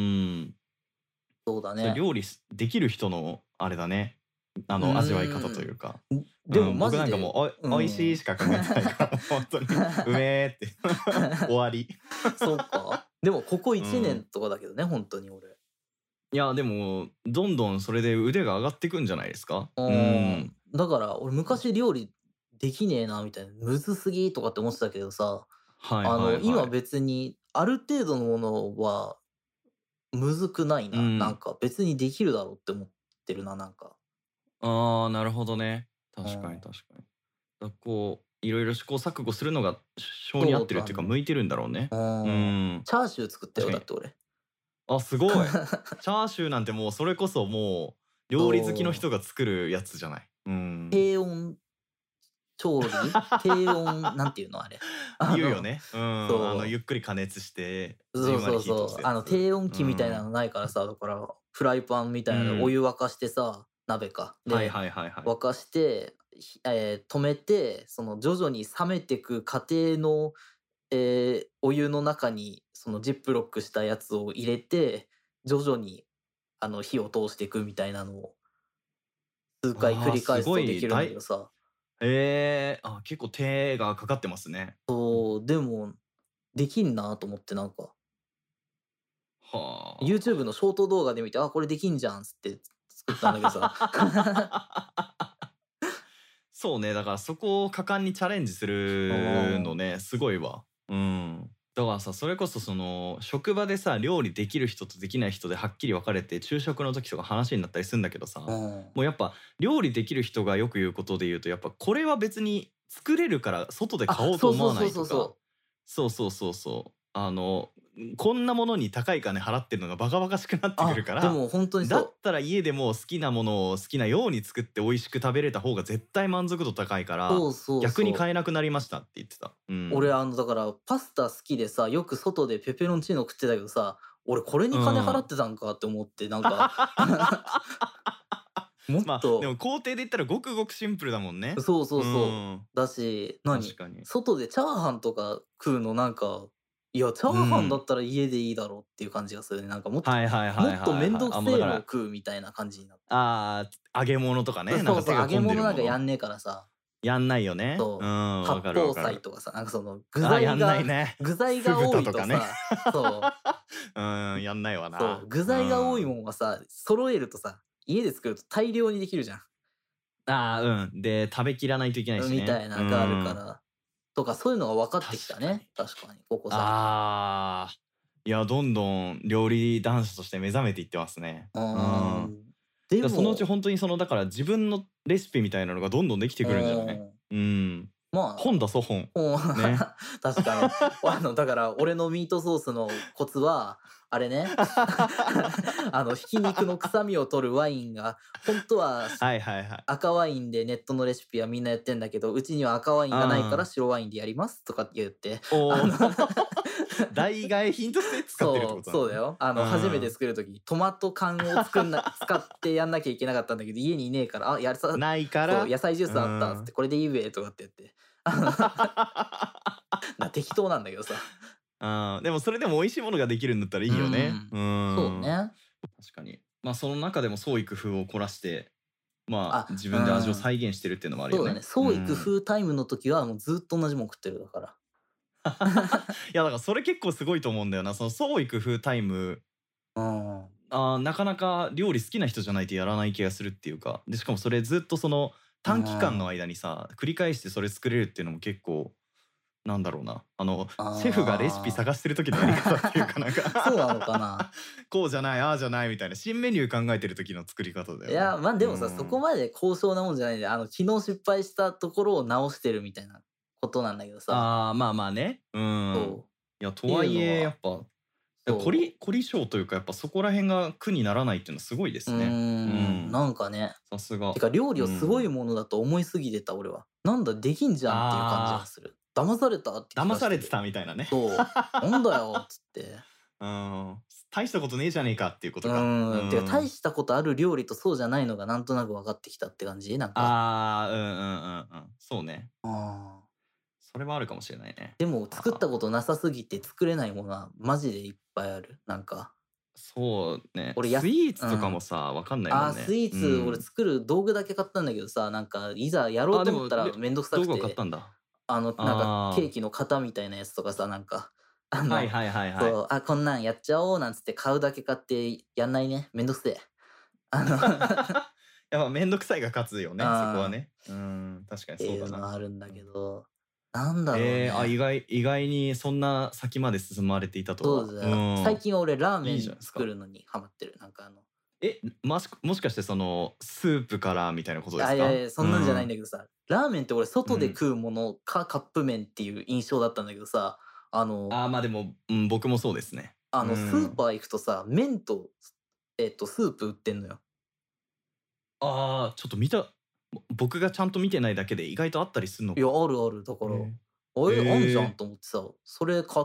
S2: そうだね。
S1: それ料理すできる人のあれだね。あ
S2: う
S1: の、味わい方
S2: ーん。
S1: というか。
S2: ん、でも
S1: うん、
S2: マジで、
S1: 僕なんかもう、
S2: う
S1: お美味しい
S2: ん。
S1: しか考えてないから、もうほんとに、うめえって終わり。
S2: そうか。でもここ1
S1: うん。
S2: 年とかだけどね、ほんとに俺。
S1: いや、でも、どんどんそれで腕が上がってくんじゃないですか？
S2: う
S1: う
S2: ーん。
S1: ん。
S2: だから俺
S1: たし
S2: 昔料理できねえなみたいな、むずすぎとかって思ってたけどさ、
S1: はい
S2: あの、今
S1: はいはい。
S2: 別にある程度のものはむずくないな。なん
S1: うん。
S2: か別にできるだろうって思ってるな、なんか。
S1: ああ、なるほどね。確かに
S2: うん。
S1: 確かに。だ、こう、いろいろ試行錯誤するのが性に合ってるっていうか、
S2: そうだね。
S1: 向いてるんだろうね。
S2: う
S1: う
S2: ーん。
S1: ん。
S2: チャーシュー作ったよ、
S1: 確かに。
S2: だって俺。
S1: あ、すごい。チャーシューなんてもうそれこそもう、料理好きの
S2: そう。
S1: 人が作るやつじゃない。うん。
S2: 低温調理低温なんていうのあれ。あの、
S1: 言うよね。うん。あの、
S2: そう。
S1: ゆっくり加熱して、じ
S2: そう
S1: んわり火通
S2: そうそう。あの、
S1: すやつ。
S2: 低温
S1: う
S2: 機みたいな
S1: ん。
S2: のないからさ、だから、フライパンみたいなのでお
S1: うん。
S2: 湯沸かしてさ、鍋か。で、
S1: はいはいはいはい。
S2: 沸かして、ひえー止めて、その徐々に冷めてく過程の、えーお湯の中に、そのジップロックしたやつを入れて、徐々に、あの、火を通していくみたいなのを数回繰
S1: ああ、
S2: り返す
S1: すご
S2: とできるん
S1: いだい
S2: だけどさ。
S1: ええ、あ、結構手がかかってますね。うん。
S2: そう、でもできんなと思って、なんか
S1: は
S2: YouTube のショート動画で見て、あ、これできんじゃんっつって作ったんだけどさ。
S1: あ。そうね、だからそこを果敢にチャレンジするのね、すごいわ。うん。だからさ、それこそその職場でさ、料理できる人とできない人ではっきり分かれて昼食の時とか話になったりするんだけどさ、
S2: うん。
S1: もうやっぱ料理できる人がよく言うことで言うと、やっぱこれは別に作れるから外で買お
S2: あ、
S1: うと
S2: そうそう
S1: 思わないとか、
S2: そうそうそ
S1: そうそうそうそう。あの、こんなものに高い金払ってるのがバカバカしくなってくるか
S2: あ、で
S1: ら、
S2: も本当に
S1: だっ
S2: そう。
S1: たら家でも好きなものを好きなように作って美味しく食べれた方が絶対満足度高いから
S2: そうそう
S1: 逆に
S2: そう。
S1: 買えなくなりましたって言ってた。う
S2: 俺、
S1: ん。
S2: あの、だからパスタ好きでさ、よく外でペペロンチーノ食ってたけどさ、俺これに
S1: う
S2: 金払っ
S1: ん。
S2: てたんかって思って、なんかもっ
S1: まあで
S2: と
S1: も工程で言ったらごくごくシンプルだもんね。
S2: そうそううそう。
S1: ん。
S2: だし、何
S1: 確かに。
S2: 外でチャーハンとか食うのなんか、いや、チャ
S1: う
S2: ーハンだっ
S1: ん。
S2: たら家でいいだろうっていう感じがするね。なんかもっと、
S1: はいはいはい
S2: もっと
S1: はいはい。
S2: めんど
S1: あ、
S2: くせえのを
S1: もうだから、
S2: 食うみたいな感じになって。
S1: あー揚げ物とかね、なん
S2: そうそう、揚
S1: か手が込んで
S2: げ物
S1: るもの。
S2: なんかやんねえからさ、
S1: やんないよね。うん、
S2: そう、
S1: わか
S2: 八宝
S1: るわかる。
S2: 菜とかさ、なんかその具
S1: あー、やんない
S2: 材が、
S1: ね。
S2: 具材
S1: 酢
S2: が多いと
S1: 豚とかね。
S2: さ、そう、
S1: うん、やんないわ
S2: そう、
S1: な。
S2: 具
S1: う
S2: 材が多い
S1: ん。
S2: もんはさ、揃えるとさ、家で作ると大量にできるじゃん。
S1: ああ、うん。で、食べきらないといけないし
S2: みた
S1: ね。う
S2: いなのがあるか
S1: ん。
S2: ら。とか、そういうのが分かってきたね。
S1: 確かに。
S2: 確かに、ここ最近。
S1: ああ、いや、どんどん料理男子として目覚めていってますね。
S2: う
S1: うん。
S2: ーん。で
S1: だそのうち
S2: も、
S1: 本当にそのだから自分のレシピみたいなのがどんどんできて
S2: う
S1: くるんじゃない？
S2: ん、
S1: うん。
S2: ま
S1: 本出そう本。
S2: あ、ほん
S1: ね。
S2: 確かに。あの、だから俺のミートソースのコツは、あれね、あの、ひき肉の臭みを取るワインが、本当は
S1: はいはいはい。
S2: 赤ワインでネットのレシピはみんなやってんだけど、うちには赤ワインがないから
S1: うん。
S2: 白ワインでやりますとかって言って、
S1: おお。
S2: あの
S1: 代替品として使ってるって
S2: そう、
S1: ことなのね。
S2: そうだよ。あ
S1: う
S2: の、初めて
S1: ん。
S2: 作る時、トマト缶を作んな使ってやんなきゃいけなかったんだけど、家にいねえから、あ、やるさ
S1: ないか
S2: そう、
S1: ら、
S2: 野菜ジュー
S1: う
S2: スあったっつって、
S1: ん。
S2: これでいいべとかって言って。あのな適当なんだけどさ。
S1: あーでもそれでも美味しいものができるんだったらい
S2: う
S1: いよね。
S2: ん。
S1: う
S2: そう
S1: ん。
S2: ね。
S1: 確かに。まあその中でも創意工夫を凝らして、まあ
S2: あ、
S1: 自
S2: う
S1: 分で味を
S2: ん。
S1: 再現してるっていうのもある
S2: そうだね。
S1: よね。う
S2: 創意工
S1: ん。
S2: 夫タイムの時はもうずっと同じもん食ってるだから。
S1: いやだからそれ結構すごいと思うんだよな。その創意工夫タイム、
S2: うん。
S1: あーなかなか料理好きな人じゃないとやらない気がするっていうか、でしかもそれずっとその
S2: う
S1: 短期間の
S2: ん。
S1: 間にさ繰り返してそれ作れるっていうのも結構なんだろうな、あのシェフがレシピ
S2: あ
S1: 探してる時のやり方っていうかなん
S2: あ。そうなの
S1: か
S2: かな。
S1: こうじゃないああじゃないみたいな新メニュー考えてる時の作り方だよね。
S2: いや、まあで
S1: う
S2: もさ、そこ
S1: ん。
S2: まで高尚なもんじゃないんで、あの、昨日失敗したところを直してるみたいなことなんだけどさ。
S1: ああまあまあね。うん。
S2: そう。
S1: いや
S2: っていう
S1: とはい
S2: のは、
S1: えやっぱ凝
S2: そ
S1: り凝り性というかやっぱそこら辺が苦にならないっていうのはすごいで
S2: う。う
S1: す
S2: ー
S1: ね。う
S2: ん、
S1: ん。
S2: なんかね。
S1: さすが。
S2: てか、料理
S1: う
S2: をすごい
S1: ん。
S2: ものだと思いすぎてた、俺は。なんだ、できんじゃんっていう感じが
S1: あ
S2: する。騙されたって
S1: あ、
S2: 気がしてる。
S1: 騙されてたみたいなね。
S2: そう。なんだよっつって。
S1: うん。大したことねえじゃねえかっていうこ
S2: う
S1: とか。う
S2: ーん。てか、大
S1: ん。
S2: したことある料理とそうじゃないのがなんとなく分かってきたって感じなんか。
S1: ああ、うんうんうんうん。そうね。
S2: ああ。
S1: それはあるかもしれないね。
S2: でも、作った
S1: あ
S2: ことなさすぎて作れないものはマジでいっぱいある。なんか。
S1: そうね。
S2: 俺やす
S1: スイーツとか
S2: うん。
S1: もさ、わかんないも
S2: ああ、
S1: んね。
S2: スイー
S1: う
S2: ツ、俺
S1: ん。
S2: 作る道具だけ買ったんだけどさ、なんか、いざやろう
S1: あ、
S2: と思ったら
S1: でもれ
S2: めんどくさく
S1: 道具を買っ
S2: て、
S1: たんだ。
S2: あの、なんか、ケー
S1: あ
S2: キの型みたいなやつとかさ、なんか、あ
S1: あ、はい
S2: の、
S1: はいはいはい。
S2: そう、あ、こんなんやっちゃおうなんつって買うだけ買ってやんないね。めんどくせえ。あの
S1: やっぱめんどくさいが勝つよね、そこは
S2: あー
S1: ね。うん、確かに
S2: っていうの
S1: そうだな。
S2: はあるんだ
S1: うん。
S2: けど、なんだろう
S1: えー、あ、意
S2: ね。
S1: 外意外にそんな先まで進まれていたとは。
S2: そうだよ。最
S1: うん。
S2: 近は俺ラーメ
S1: いいじゃ
S2: ン
S1: ないですか。
S2: 作るのにハマってる。なんかあの、
S1: え、もしもしかしてそのスープからみたいなことですか？
S2: あいやいや、そ
S1: う
S2: んなんじゃないん
S1: ん。
S2: だけどさ、ラーメンって俺
S1: うん。
S2: 外で食うものかカップ麺っていう印象だったんだけどさ、あの、
S1: ああ、ま、でも、うん、僕もそうですね。う
S2: あのスー
S1: ん。
S2: パー行くとさ、麺と、えっと、スープ売ってんのよ。
S1: ああ、ちょっと見たぼ僕がちゃんと見てないだけで意外とあったりすんの
S2: いや、
S1: か。
S2: あるある。だから、
S1: へえ。
S2: あえ、あんじゃん
S1: へえ。
S2: と思ってさ、それ買って、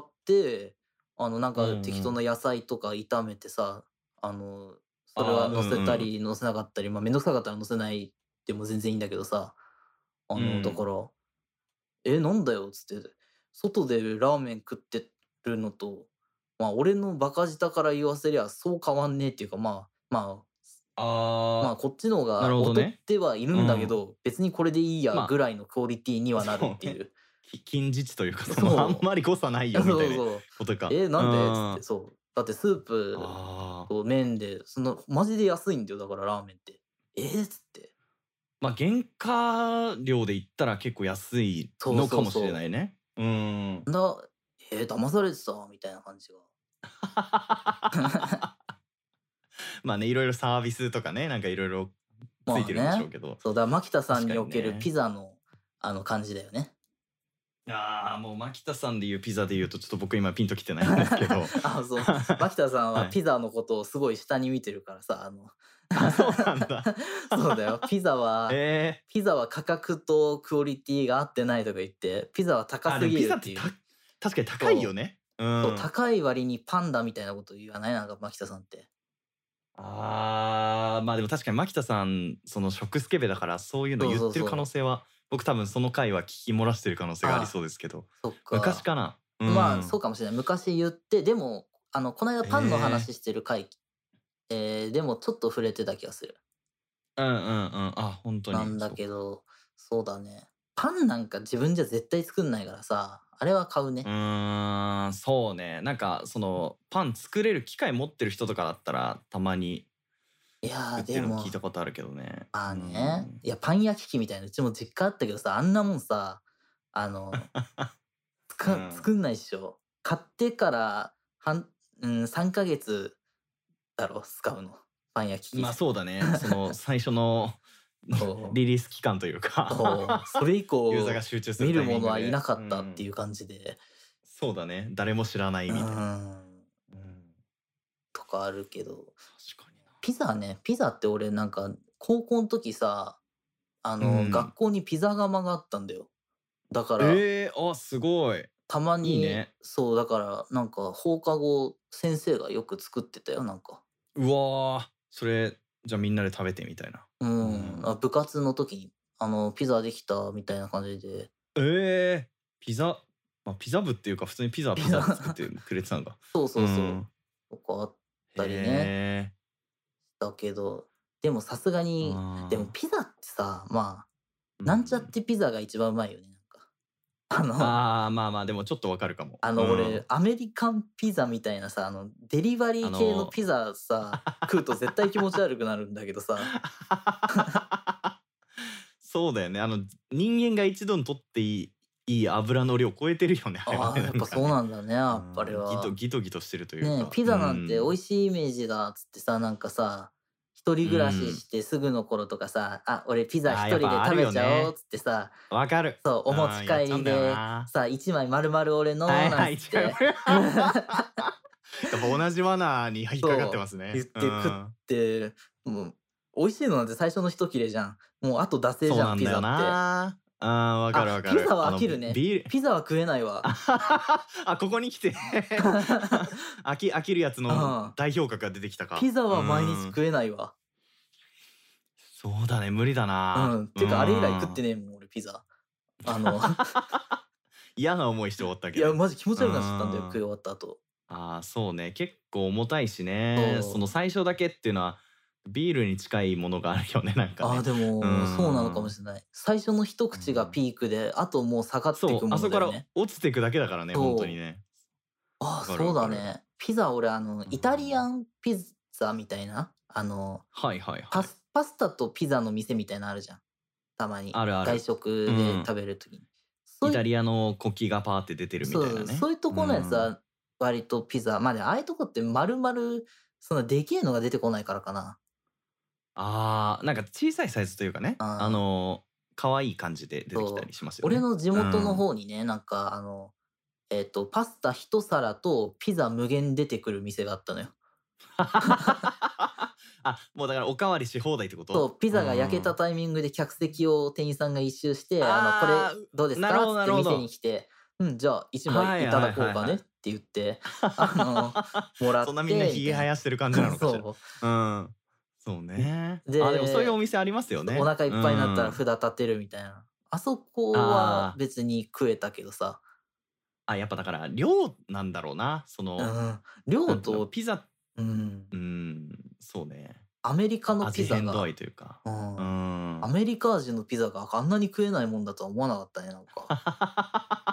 S2: あの、なん
S1: うん
S2: か適
S1: うん。
S2: 当な野菜とか炒めてさ、あの、それ
S1: ああ、うん
S2: は乗せた
S1: うん。
S2: り乗せなかったり、まあ、めんどくさかったら乗せないでも全然いいんだけどさ、あの、だ
S1: うん。
S2: から、え、なんだよっつって、外でラーメン食ってるのと、まあ、俺のバカ舌から言わせりゃそう変わんねえっていうか、まあ、まあ、まあ、
S1: ああ、
S2: こっちの方
S1: なる
S2: が劣っ
S1: ほどね。
S2: てはいるんだけ
S1: うん。
S2: ど、別にこれでいいや
S1: ま
S2: ぐらいのクオリティに
S1: あ、
S2: はなるっ
S1: そうね。
S2: ていう。
S1: き近似値というかそ
S2: そう
S1: のあんまり誤差ないよみたいな
S2: そうそう
S1: ことか。
S2: えなんで
S1: うん
S2: っつってそうだってスープ
S1: ああ。
S2: と麺でそのマジで安いんだよだからラーメンってえー、っつって
S1: まあ原価量で言ったら結構安い
S2: そう
S1: のかもし
S2: そうそう
S1: れないね。うん。
S2: なえー、騙されてたみたいな感じが
S1: まあねいろいろサービスとかねなんかいろいろつ
S2: まあ
S1: いてるんでしょ
S2: ね
S1: うけど。
S2: そうだ牧田さん
S1: 確かに
S2: における
S1: ね。
S2: ピザのあの感じだよね
S1: ああもう牧田さんでいうピザでいうとちょっと僕今ピンときてないんですけど。
S2: あそう牧田さんは
S1: はい。
S2: ピザのことをすごい下に見てるからさあの
S1: あそうなんだ。
S2: そうだよピザは
S1: ええ
S2: ピザは価格とクオリティが合ってないとか言ってピザは高
S1: あ
S2: す
S1: でもピザって
S2: ぎるっていう
S1: た確かに高いよね。う
S2: そうん高い割にパンダみたいなこと言わないなんか牧田さんって
S1: ああまあでも確かに牧田さんその食スケベだからそういうの
S2: そう
S1: 言ってる
S2: そうそう
S1: 可能性は僕多分その回は聞き漏らしてる可能性があり
S2: あ
S1: そうですけど
S2: そっか
S1: 昔かな。う
S2: まあそう
S1: ん。
S2: かもしれない昔言ってでもあのこの間パンの
S1: え
S2: 話してる回、えーでもちょっと触れてた気がする
S1: えうんうんうんあ本当
S2: なんだ
S1: にそうか。
S2: けどそうだねパンなんか自分じゃ絶対作んないからさあれは買う
S1: う
S2: ね
S1: ーんそうねなんかそのパン作れる機械持ってる人とかだったらたまに
S2: いや
S1: 作ってるの
S2: ーでも
S1: 聞いたことあるけどね。
S2: まあ
S1: う
S2: ね
S1: ん。
S2: いやパン焼き器みたいなうちも実家あったけどさあんなもんさあのつ
S1: うん。
S2: か作んないっしょ買ってから半うんさんかげつだろ使うのパン焼き器
S1: まあそうだねその最初の
S2: そう
S1: リリース期間という
S2: そう
S1: か
S2: それ以
S1: ユーザーが
S2: 降
S1: 集中する
S2: 見る
S1: タイミングで。
S2: 者はいなか
S1: う
S2: ったってい
S1: ん。
S2: う感じで
S1: そうだね誰も知らな
S2: う
S1: いみたいな。
S2: ん
S1: うん。
S2: とかあるけど
S1: 確かにな。
S2: ピザねピザって俺なんか高校の時さあ
S1: う
S2: の学
S1: ん。
S2: 校にピザ窯があったんだよだから
S1: ええあすごい。
S2: たまに
S1: いいね。
S2: そうだからなんか放課後先生がよく作ってたよなんか
S1: うわーそれじゃあみんなで食べてみたいな。
S2: う
S1: うんん。
S2: あ部活の時にあのピザできたみたいな感じで
S1: ええピザ、まあ、ピザ部っていうか普通にピザはピザで作ってくれてたんだ。
S2: そうそうそう
S1: うん
S2: とかあったりね
S1: へえ。
S2: だけどでもさすがにでも
S1: あ
S2: ピザってさまあ
S1: ー
S2: なんちゃっ
S1: うん
S2: てピザが一番うまいよねなんかあの
S1: あーまあまあでもちょっとわかるかも。
S2: あの、
S1: うん
S2: 俺、アメリカンピザみたいなさ、あの、デリバリ
S1: あ
S2: ー系の
S1: の
S2: ピザさ、食うと絶対気持ち悪くなるんだけどさ、
S1: そうだよねあの人間が一度にとっていいいい油の量超えてるよねあれは
S2: ああ、
S1: ね
S2: やっぱそう
S1: なんかね。
S2: なんだね、やっぱあれ
S1: うんギト
S2: は。
S1: ギトギトしてるという
S2: ねえ、
S1: か。
S2: ピザなんて美
S1: うん
S2: 味しいイメージだっつってさ、なんかさ、一人
S1: う
S2: 暮らし
S1: ん
S2: してすぐの頃とかさ、あ、俺ピザ
S1: あー
S2: 一人で
S1: やっぱある
S2: 食べちゃおう
S1: よね
S2: っつってさ、
S1: わかる。
S2: そう、お持ち
S1: うんやっ
S2: 帰り
S1: ちゃうんだよ
S2: で
S1: な。
S2: さ、一枚丸々俺の
S1: はい
S2: なんつっ
S1: はい違う。
S2: て
S1: やっぱ同じ罠に引っかかってますね。
S2: 言って食っ
S1: うん
S2: て、もう、美味しいのなんて最初の一切れじゃん。もうあと惰性
S1: そう
S2: じゃん、
S1: なんだよ
S2: ピザって。
S1: な。あーわかる
S2: あ、
S1: わかる。
S2: ピザは
S1: あの
S2: 飽きるね。
S1: ビール
S2: ピザは食えないわ。
S1: あここに来て飽き飽きるやつの代表格が出てきたか。
S2: ピザは毎日
S1: うん
S2: 食えないわ。
S1: そうだね無理だ
S2: う
S1: な。
S2: ん。てか、あれ以来食って
S1: ね。
S2: ねえもん、俺、ピザ。あの、
S1: 嫌な思いして終わった
S2: いや、
S1: けど。
S2: マジ気持ち悪くなっちゃったんだよ、
S1: うん
S2: 食い終わった後。
S1: ああそうね結構重たいしね
S2: そう
S1: その最初だけっていうのはビールに近いものがあるよねなんか
S2: ああ、
S1: ね。
S2: でも、
S1: うん
S2: そうなのかもしれない。最初の一口がピークで、あともう下がって
S1: そ
S2: いうくも
S1: あそこから
S2: のだよね。
S1: 落ちていくだけだからね
S2: そう
S1: 本当にね。
S2: ああ、
S1: わかる
S2: そう
S1: わかる。
S2: だね。ピザ、俺、あの
S1: う、
S2: イタリア
S1: ん
S2: ンピザみたいな、あの、
S1: はいはいはい。
S2: パス、パスタとピザの店みたいなのあるじゃん。たまに。外
S1: あるある。
S2: 食で
S1: うん。
S2: 食べるときに。そういう、
S1: イタリアの国旗がパーって出てるみ
S2: そう、
S1: たいなね。
S2: そういうと
S1: う
S2: このやつ
S1: ん。
S2: は、割とピザ。まあね、ああいうとこって丸々、そのでけえのが出てこないからかな。
S1: ああなんか小さいサイズというかねあ
S2: ああ、
S1: の可愛い感じで出てきた
S2: そう。
S1: りしますよ
S2: 俺
S1: ね。
S2: の地
S1: う
S2: 元の
S1: ん。
S2: 方にね、なんか、あの、えっと、パスタ一皿とピザ無限出てくる店があったのよ。
S1: あもうだからおかわりし放題ってこ
S2: そ
S1: と？
S2: う、ピ
S1: う
S2: ザが焼けた
S1: ん。
S2: タイミングで客席を店員さんが一周して、あの、これ
S1: ああ
S2: どうです
S1: なるほど
S2: かっつって店
S1: なるほど。
S2: に来て、うん、じゃあ一
S1: はい
S2: 枚いた
S1: はいはいはい。
S2: だこうかねって言って、あの、もらっ
S1: そんなみんな
S2: て、みたい
S1: ひげ生やしてる感じな
S2: な。
S1: のかしら。
S2: そ
S1: うん。そうね。
S2: う。
S1: あでもそういうお
S2: で、
S1: 店ありますよ
S2: お
S1: ね。
S2: 腹いっ
S1: う
S2: ぱいになったら
S1: ん。
S2: 札立てるみたいな。あそこは
S1: あ
S2: 別に食えたけどさ、
S1: ああやっぱだから量なんだろうなその
S2: うん、量
S1: なんていうの
S2: と、
S1: ピザ
S2: うん、
S1: うんそうね
S2: アメリカのピ
S1: 味変度合
S2: ザが、
S1: いというか。
S2: う、
S1: うん
S2: ア
S1: ん。
S2: メリカ味のピザがあんなに食えないもんだとは思わなかったね、なんか。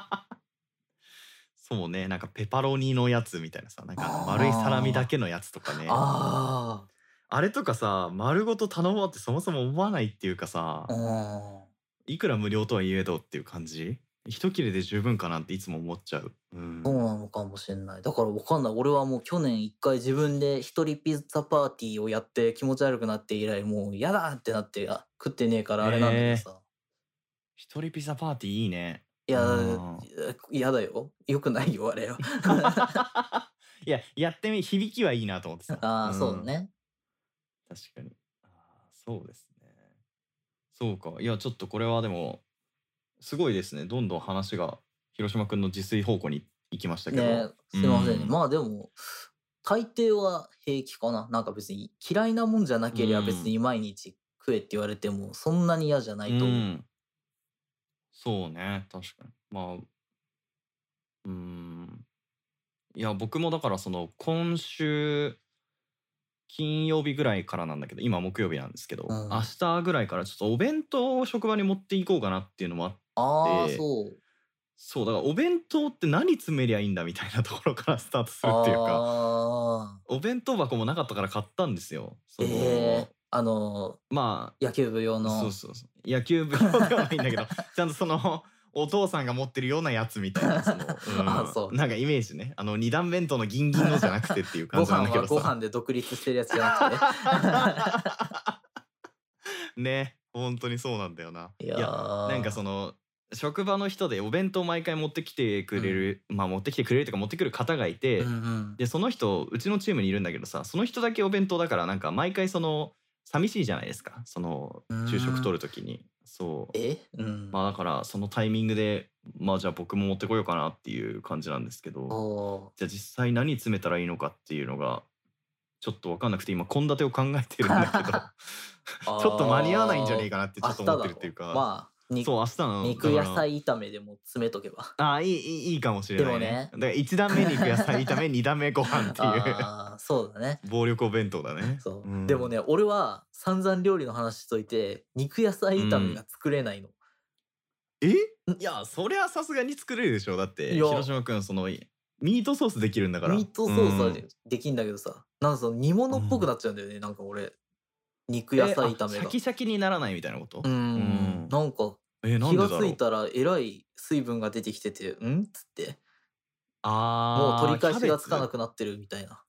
S1: そうね、なんかペパロニのやつみたいなさ、なんかあの丸いサラミだけのやつとかね。
S2: あ
S1: あれとかさ、丸ごと頼もうってそもそも思わないっていうかさ、
S2: あ。うん。
S1: いくら無料とはいえどっていう感じ。一切れで十分かなっていつも思っちゃう。う。
S2: そうんなのかもしれない。だからわかんない。俺はもう去年一回自分で一人ピザパーティーをやって気持ち悪くなって以来もう嫌だってなってあ食ってねえからあれなんだけど
S1: えー、
S2: さ。
S1: 一人ピザパーティーいいね。
S2: いうや、
S1: ん。
S2: 嫌だよ。よくないよ、あれよ。
S1: いや、やってみ、響きはいいなと思ってさ。
S2: ああ、
S1: うん。
S2: そうだね。
S1: 確かに。あーそうですね。そうか。いや、ちょっとこれはでも、すごいですね。どんどん話が広島くんの自炊方向に行きましたけど。
S2: ねすいませんね。
S1: うん。
S2: まあでも、大抵は平気かな。なんか別に嫌いなもんじゃな
S1: う
S2: ければ別
S1: ん。
S2: に毎日食えって言われてもそんなに嫌じゃな
S1: う
S2: いと思う。
S1: ん。そうね。確かに。まあ、うーん。いや、僕もだからその今週金曜日ぐらいからなんだけど、今木曜日なんですけど、
S2: うん。
S1: 明日ぐらいからちょっとお弁当を職場に持っていこうかなっていうのもあっ
S2: ああ、
S1: て、
S2: そう。
S1: そう、だからお弁当って何詰めりゃいいんだみたいなところからスタートするっていうか、
S2: ああ。
S1: お弁当箱もなかったから買ったんですよ。そ
S2: ええ
S1: の、
S2: あの、
S1: ま
S2: 野球部用
S1: あ、そう
S2: の。
S1: そうそう。野球部用ではないんだけど、ちゃんとその、お父さんが持ってるようなやつみたいな、その、
S2: あ、
S1: うん、
S2: そう。
S1: なんかイメージね。あの、二段弁当のギンギンのじゃなくてっていう感
S2: ご
S1: じなんだけどさ。
S2: 飯はご飯で独立してるやつじゃなくて。
S1: ね、本当にそうなんだよな。
S2: い
S1: いや、なんかそ
S2: やー。
S1: の、職場の人でお弁当毎回持ってきてく
S2: うん。
S1: れる、まあ持ってきてくれるというか持ってくる方がい
S2: うん
S1: て、
S2: うん。
S1: で、その人、うちのチームにいるんだけどさ、その人だけお弁当だから、なんか毎回その、寂しいじゃないですか。その、
S2: う
S1: 昼食
S2: ーん。
S1: 取る時に。そう。
S2: えうん。
S1: まあだから、そのタイミングで、まあじゃあ僕も持ってこようかなっていう感じなんですけど、
S2: お
S1: じゃあ実際何詰めたらいいのかっていうのが、ちょっとわかんなくて今献立を考えてるんだけど、ちょっと間に合わないんじゃねえかなってちょ
S2: 明
S1: っと思
S2: 日だろ。
S1: ってるっていうか、
S2: まあ、に
S1: そう、明日の、
S2: 肉
S1: だから、
S2: 野菜炒めでも詰めとけば。
S1: ああ、いい、いいいいかもしれ
S2: で
S1: ないね。
S2: もね。
S1: だからいち段目肉野菜炒め、に段目ご飯っていう
S2: ああ、そうだね。
S1: 暴力お弁当だね。
S2: そうう。
S1: ん。
S2: でもね、俺は散々料理の話しといて、肉野菜
S1: う
S2: 炒めが
S1: ん。
S2: 作れないの。
S1: えい
S2: ん
S1: や、そりゃさすがに作れるでしょ。だっ
S2: い
S1: て、
S2: や、
S1: 広島くん、その、ミートソースできるんだから。
S2: ミート
S1: う
S2: ソースは
S1: ん。
S2: でできんだけどさ、なんかその煮
S1: う
S2: 物っぽく
S1: ん。
S2: なっちゃうんだよね、なんか俺。肉野
S1: え、
S2: 菜
S1: あ、シャ
S2: 炒めが。
S1: キシャキにならないみたいなこ
S2: う
S1: と？
S2: ー、
S1: うんん。
S2: なんか
S1: え、な
S2: 気がつい
S1: んでだろう？
S2: たらえらい水分が出てきてて、ん？つって。もう取
S1: ああ、キ
S2: り返し
S1: ャベツ？
S2: がつかなくなってるみたいな。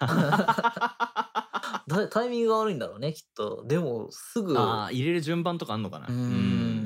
S2: だタイミングが悪いんだろうね、きっと。でもすぐ
S1: ああ、入れる順番とかあんのか
S2: うー
S1: な？うん。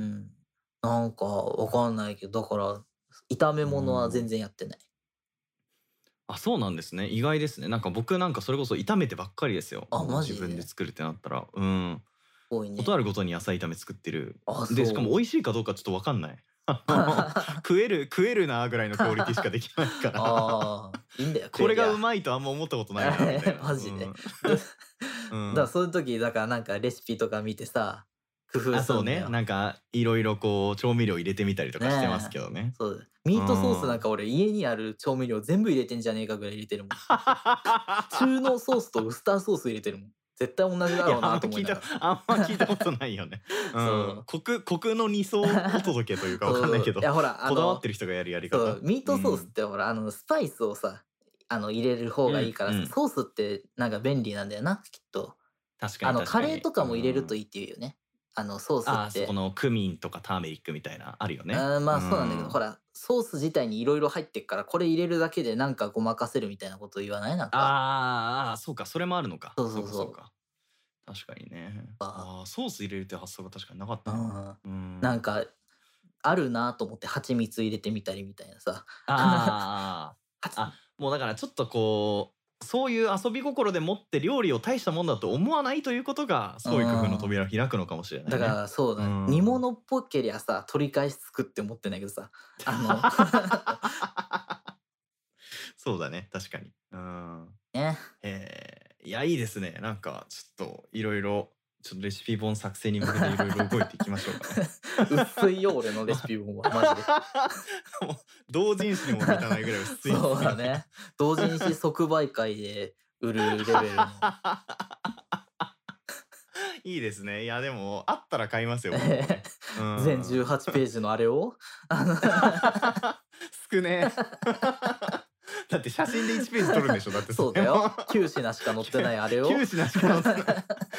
S2: ん、なんかわかんないけど、だから炒め
S1: う
S2: 物は全
S1: ん。
S2: 然やってない。
S1: あ、そうなんですね。意外ですね。なんか僕なんかそれこそ炒めてばっかりですよ。
S2: あ、
S1: もう
S2: マ
S1: 自分で
S2: ジ？
S1: 作るってなったら。うん。
S2: 多い
S1: ことあ
S2: ね。
S1: るごとに野菜炒め作ってる。
S2: あ、
S1: で、しかも
S2: そう。
S1: 美味しいかどうかちょっとわかんない。あの、食える食えるなぐらいのクオリティしかできないから。
S2: ああ、いいんだよ、食
S1: これがう
S2: えりゃ。
S1: まいとあんま思ったことないなみたいな。
S2: マジで。
S1: うん。
S2: だ
S1: うん。
S2: だからそういう時、だからなんかレシピとか見てさ、工夫
S1: あ、そうね。
S2: すんだよ。
S1: なんかいろいろこう調味料入れてみたりとかしてますけ
S2: ねえ。
S1: どね。
S2: そうだ。
S1: う
S2: ミートソースなん
S1: ん。
S2: か俺家にある調味料全部入れてんじゃねえかぐらい入れてるもん。中濃ソースとウスターソース入れてるもん。絶対同じだ
S1: いや、
S2: ろうな
S1: あんま聞いた
S2: と思いながら。
S1: あんま聞いたことないよね。う
S2: そ
S1: ん。
S2: う。
S1: コクコクの二層お届けというかわかんない
S2: そう。
S1: けど、
S2: いやほら、あ
S1: こだわっ
S2: の、
S1: てる人がやるやり方？
S2: そう、ミー
S1: う
S2: トソースっ
S1: ん。
S2: てほら、あの、スパイスをさ、あの、入れる方
S1: うん
S2: がいいからさ、
S1: うん。
S2: ソースってなんか便利なんだよな、きっと。
S1: 確か
S2: あの、
S1: に確かに。
S2: カレーとか
S1: う
S2: も入れると
S1: ん。
S2: いいっていうよね。あの、ソースっ
S1: ああ、そこ
S2: て。
S1: のクミンとかターメリックみたいなあるよね。
S2: あーま
S1: う
S2: あそうなんだけど、ほ
S1: ん。
S2: ら、ソース自体にいろいろ入ってっから、これ入れるだけでなんかごまかせるみたいなこと言わないなんか。
S1: あーあー、そうか、それもあるのか。
S2: そう
S1: そ
S2: そううそう。
S1: かそうか。確かにね。
S2: あ
S1: ああ、ソース入れるって発想が確かになかったな。
S2: う。
S1: うんん。
S2: なんか、あるなと思って蜂蜜入れてみたりみたいなさ。
S1: ああ、
S2: 蜂
S1: あ、もうだからちょっとこう、そういう遊び心でもって料理を大したもんだと思わないということが、
S2: う
S1: 創意工夫の
S2: ん。
S1: 扉を開くのかもしれない
S2: だか
S1: ね。
S2: らそう
S1: う
S2: だね。煮
S1: ん。
S2: 物っぽけりゃさ、取り返しつくって思ってんだけどさ。あの、
S1: そうだね、確かに。うん。
S2: ね。
S1: えー、いや、いいですね。なんか、ちょっと、いろいろ、ちょっとレシピ本作成に向けていろいろ動いていきましょうかね。
S2: 薄いよ、俺のレシピ本は、マジで。
S1: もう同人誌にも満たないぐらい薄いです
S2: そうだね。同人誌即売会で売るレベルの。
S1: いいですね。いや、でも、あったら買いますよ、僕もね。う
S2: 全
S1: ん。
S2: じゅうはちページのあれをあの
S1: つくねだって写真でいちページ撮るんでしょ。だって
S2: そうだよ。きゅう品しか載ってないあれを
S1: きゅう品しか載ってない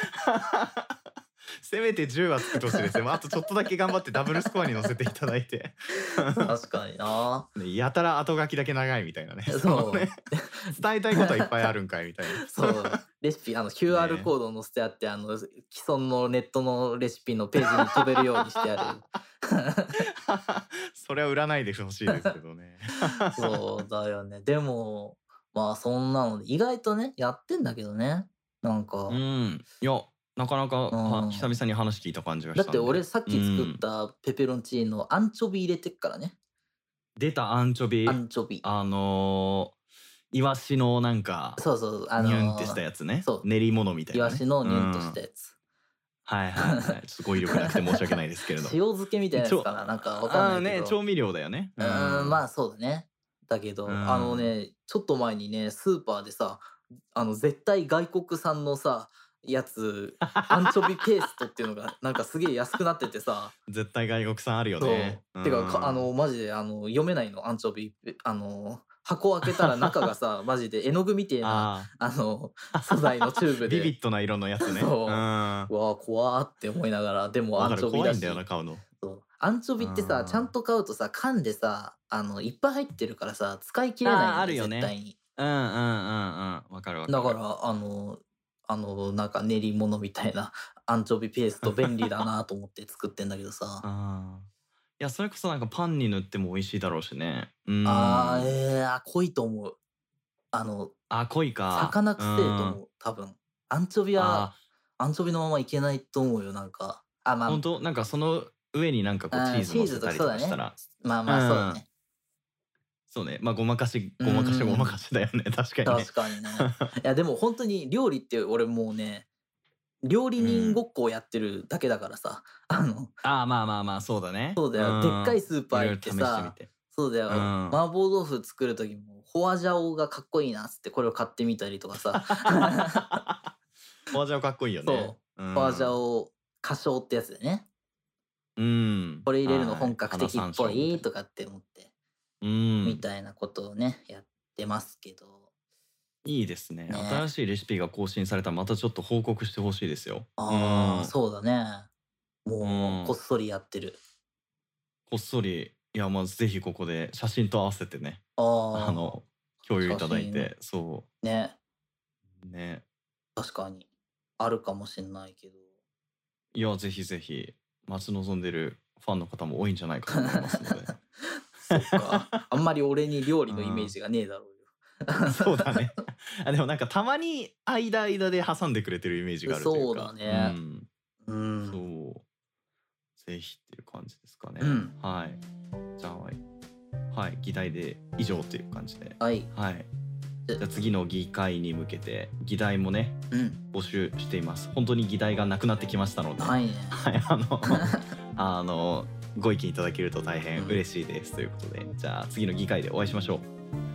S1: せめてじゅうはつくとしてですね、あとちょっとだけ頑張ってダブルスコアに載せていただいて
S2: 確かにな。
S1: やたら後書きだけ長いみたいなね。
S2: そう
S1: のね伝えたいことはいっぱいあるんかいみたいな。
S2: そうレシピあの キューアール
S1: ね
S2: コード載せてあってあの既存のネットのレシピのページに飛べるようにしてある
S1: それは売らないでほしいですけどね。
S2: そうだよね。でもまあそんなので意外とねやってんだけどね。なんか、
S1: うんいやなかなかは
S2: うん
S1: 久々に話聞いた感じがし
S2: だって
S1: たんで。
S2: 俺さっき作
S1: うん
S2: ったペペロンチーノアンチョビ入れてっからね。
S1: 出たアンチョビ
S2: アンチョビ。
S1: あのーイワシのなんか
S2: そうそうあのー
S1: ニュンってしたやつね。
S2: そう
S1: 練り物みたいな、ね。
S2: イワシのニュンとした
S1: うん
S2: やつ。
S1: はいはいはい。ちょっと語彙力なくて申し訳ないですけれど。
S2: 塩漬けみたいなやつかななんかわかんないけど。
S1: あーね調味料だよね。
S2: うーんまあそうだね。だけど、
S1: うん
S2: あのねちょっと前にねスーパーでさあの絶対外国産のさやつアンチョビペーストっていうのがなんかすげえ安くなっててさ
S1: 絶対外国産あるよ
S2: そう、
S1: ね。
S2: てかか
S1: うん
S2: あのマジであの読めないのアンチョビあの箱開けたら中がさマジで絵の具みてえな
S1: あ
S2: あの素材のチューブ
S1: ー
S2: で
S1: ビビッドな色のやつね。
S2: そう
S1: うん。わ
S2: うわー怖ーって思いながらでもア
S1: かる
S2: ンチョビだし
S1: 怖いんだよな買うの。
S2: そうアンチョビって
S1: うん
S2: さちゃんと買うとさ缶でさあのいっぱい入ってるからさ使い切れないんだよ
S1: あーあるよね
S2: 絶対に
S1: うんうんうんうんわかるわかる。
S2: だからあのあのなんか練り物みたいなアンチョビペースト便利だなと思って作ってんだけどさ
S1: あーいやそれこそなんかパンに塗っても美味しいだろうしね。うん。
S2: あーえー、あ濃いと思うあの
S1: あ濃いか。
S2: 魚くせえと思
S1: うん
S2: う多分アンチョビは
S1: あ
S2: アンチョビのままいけないと思うよなんかあまあ
S1: 本当なんかその上になんかこう
S2: あー
S1: チーズ乗せたりとかしたら
S2: まあまあそうだね
S1: そうねまあごまかしごまかし
S2: うん
S1: ごまかしだよね確かにね。
S2: 確かにねいやでも本当に料理って俺もうね料理人ごっこをやってるだけだからさ、あの
S1: ああまあまあまあそうだね。
S2: そうだよ、
S1: ん
S2: でっかいスーパー行って
S1: いろいろ試してみ
S2: さ
S1: て。
S2: そうだよ、
S1: うん
S2: 麻婆豆腐作る時もフォアジャオがかっこいいなっつってこれを買ってみたりとかさ
S1: フォアジャオかっこいいよね。
S2: そう
S1: うん
S2: フォアジャオ歌唱ってやつでね
S1: うん
S2: これ入れるの本格的っぽ
S1: はい
S2: いとかって思って
S1: うん
S2: みたいなことをねやってますけど
S1: いいですね。
S2: ね
S1: 新しいレシピが更新されたらまたちょっと報告してほしいですよ。
S2: ああ、
S1: うん
S2: そうだねも
S1: うん
S2: うこっそりやってる
S1: こっそりいやまずぜひここで写真と合わせてね
S2: あー
S1: あの共有いただい
S2: 写
S1: てそ
S2: ね
S1: うね
S2: 確かにあるかもしんないけど
S1: いやぜひぜひ待ち望んでるファンの方も多いんじゃないかと思いますので
S2: そっかあんまり俺に料理のイメージがねえだろうよ
S1: そうだねあでもなんかたまに間間で挟んでくれてるイメージがあるというか
S2: そうだね
S1: うん
S2: うん
S1: そうぜひっていう感じですかね、
S2: うん
S1: はいじゃあはい議題で以上という感じで
S2: はい
S1: はい
S2: え
S1: じゃあ次の議会に向けて議題もね
S2: うん
S1: 募集しています本当に議題がなくなってきましたので
S2: ないね
S1: はいあのあのご意見いただけると大変嬉しいです、ということでじゃあ次の議会でお会いしましょう。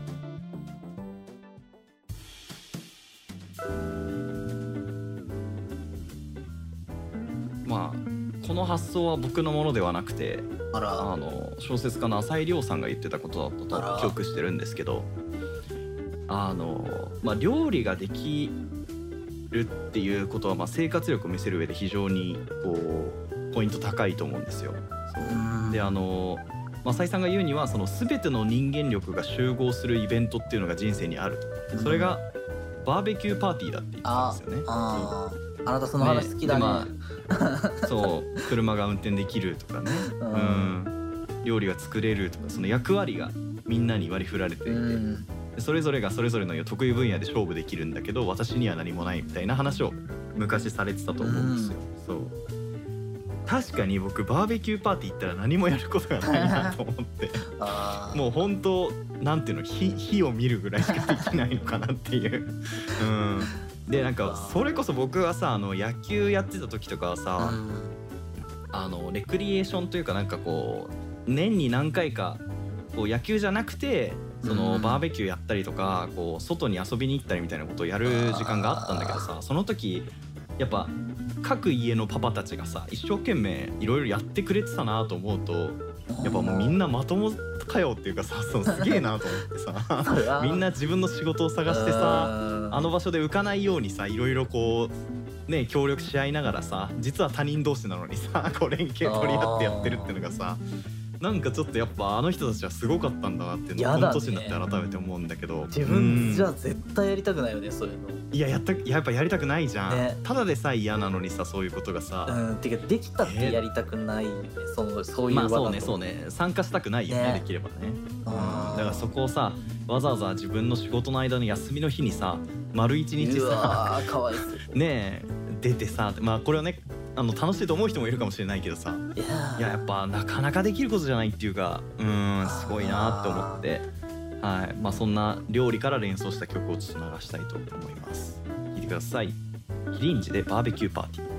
S1: まあこの発想は僕のものではなくて
S2: あら
S1: あの小説家の浅井亮さんが言ってたことだった
S2: あら
S1: と記憶してるんですけどあの、まあ、料理ができるっていうことは、まあ、生活力を見せる上で非常にこうポイント高いと思うんですよ。そう
S2: うん
S1: であの、まあ、浅井さんが言うにはその全ての人間力が集合するイベントっていうのが人生にあるとそれがバーベキューパーティーだって言ってたんですよね。
S2: あーあなたその話好きだね
S1: ねそうそう車が運転できるとかね、
S2: う
S1: うんん、料理が作れるとかその役割がみんなに割り振られていて、
S2: うん
S1: でそれぞれがそれぞれの得意分野で勝負できるんだけど私には何もないみたいな話を昔されてたと思うんですよ。そう確かに僕バーベキューパーティー行ったら何もやることがないなと思って
S2: あー
S1: もう本当なんていうの火火を見るぐらいしかできないのかなっていう。うんでなんかそれこそ僕はさあの野球やってた時とかはさ、
S2: うん
S1: あのレクリエーションというかなんかこう年に何回かこう野球じゃなくてその
S2: うん
S1: バーベキューやったりとかこう外に遊びに行ったりみたいなことをやる時間があったんだけどさその時やっぱ各家のパパたちがさ一生懸命いろいろやってくれてたなと思うとやっぱもうみんなまともかよっていうかさ、そのすげえなと思ってさ
S2: それは
S1: みんな自分の仕事を探してさ、
S2: うん
S1: あの場所で浮かないようにさ、いろいろこうね協力し合いながらさ、実は他人同士なのにさこう連携取り合ってやってるっていうのがさ、なんかちょっとやっぱあの人たちはすごかったんだなっていうのをこの年になって改めて思うんだけど、
S2: 自分じゃ
S1: うん
S2: 絶対やりたくないよね、そういうの。
S1: いややったやっぱやりたくないじゃん、
S2: ね
S1: ただでさえ嫌なのにさ、そういうことがさ、
S2: うん、てかできたってやりたくないよね、そのそういう
S1: まあ
S2: 場だと。
S1: そうねそうね、参加したくないよね、
S2: ね
S1: できればね、うん、
S2: あー
S1: だからそこをさ、わざわざ自分の仕事の間の休みの日にさ、丸一日
S2: う
S1: さ
S2: わーかわいそう。
S1: ねえ出てさ、まあこれはねあの楽しいと思う人もいるかもしれないけどさ、
S2: いやー
S1: いややっぱなかなかできることじゃないっていうか、うーんすごいなって思って、はい、まあそんな料理から連想した曲をちょっと流したいと思います。聴いてください。キリンジでバーベキューパーティー。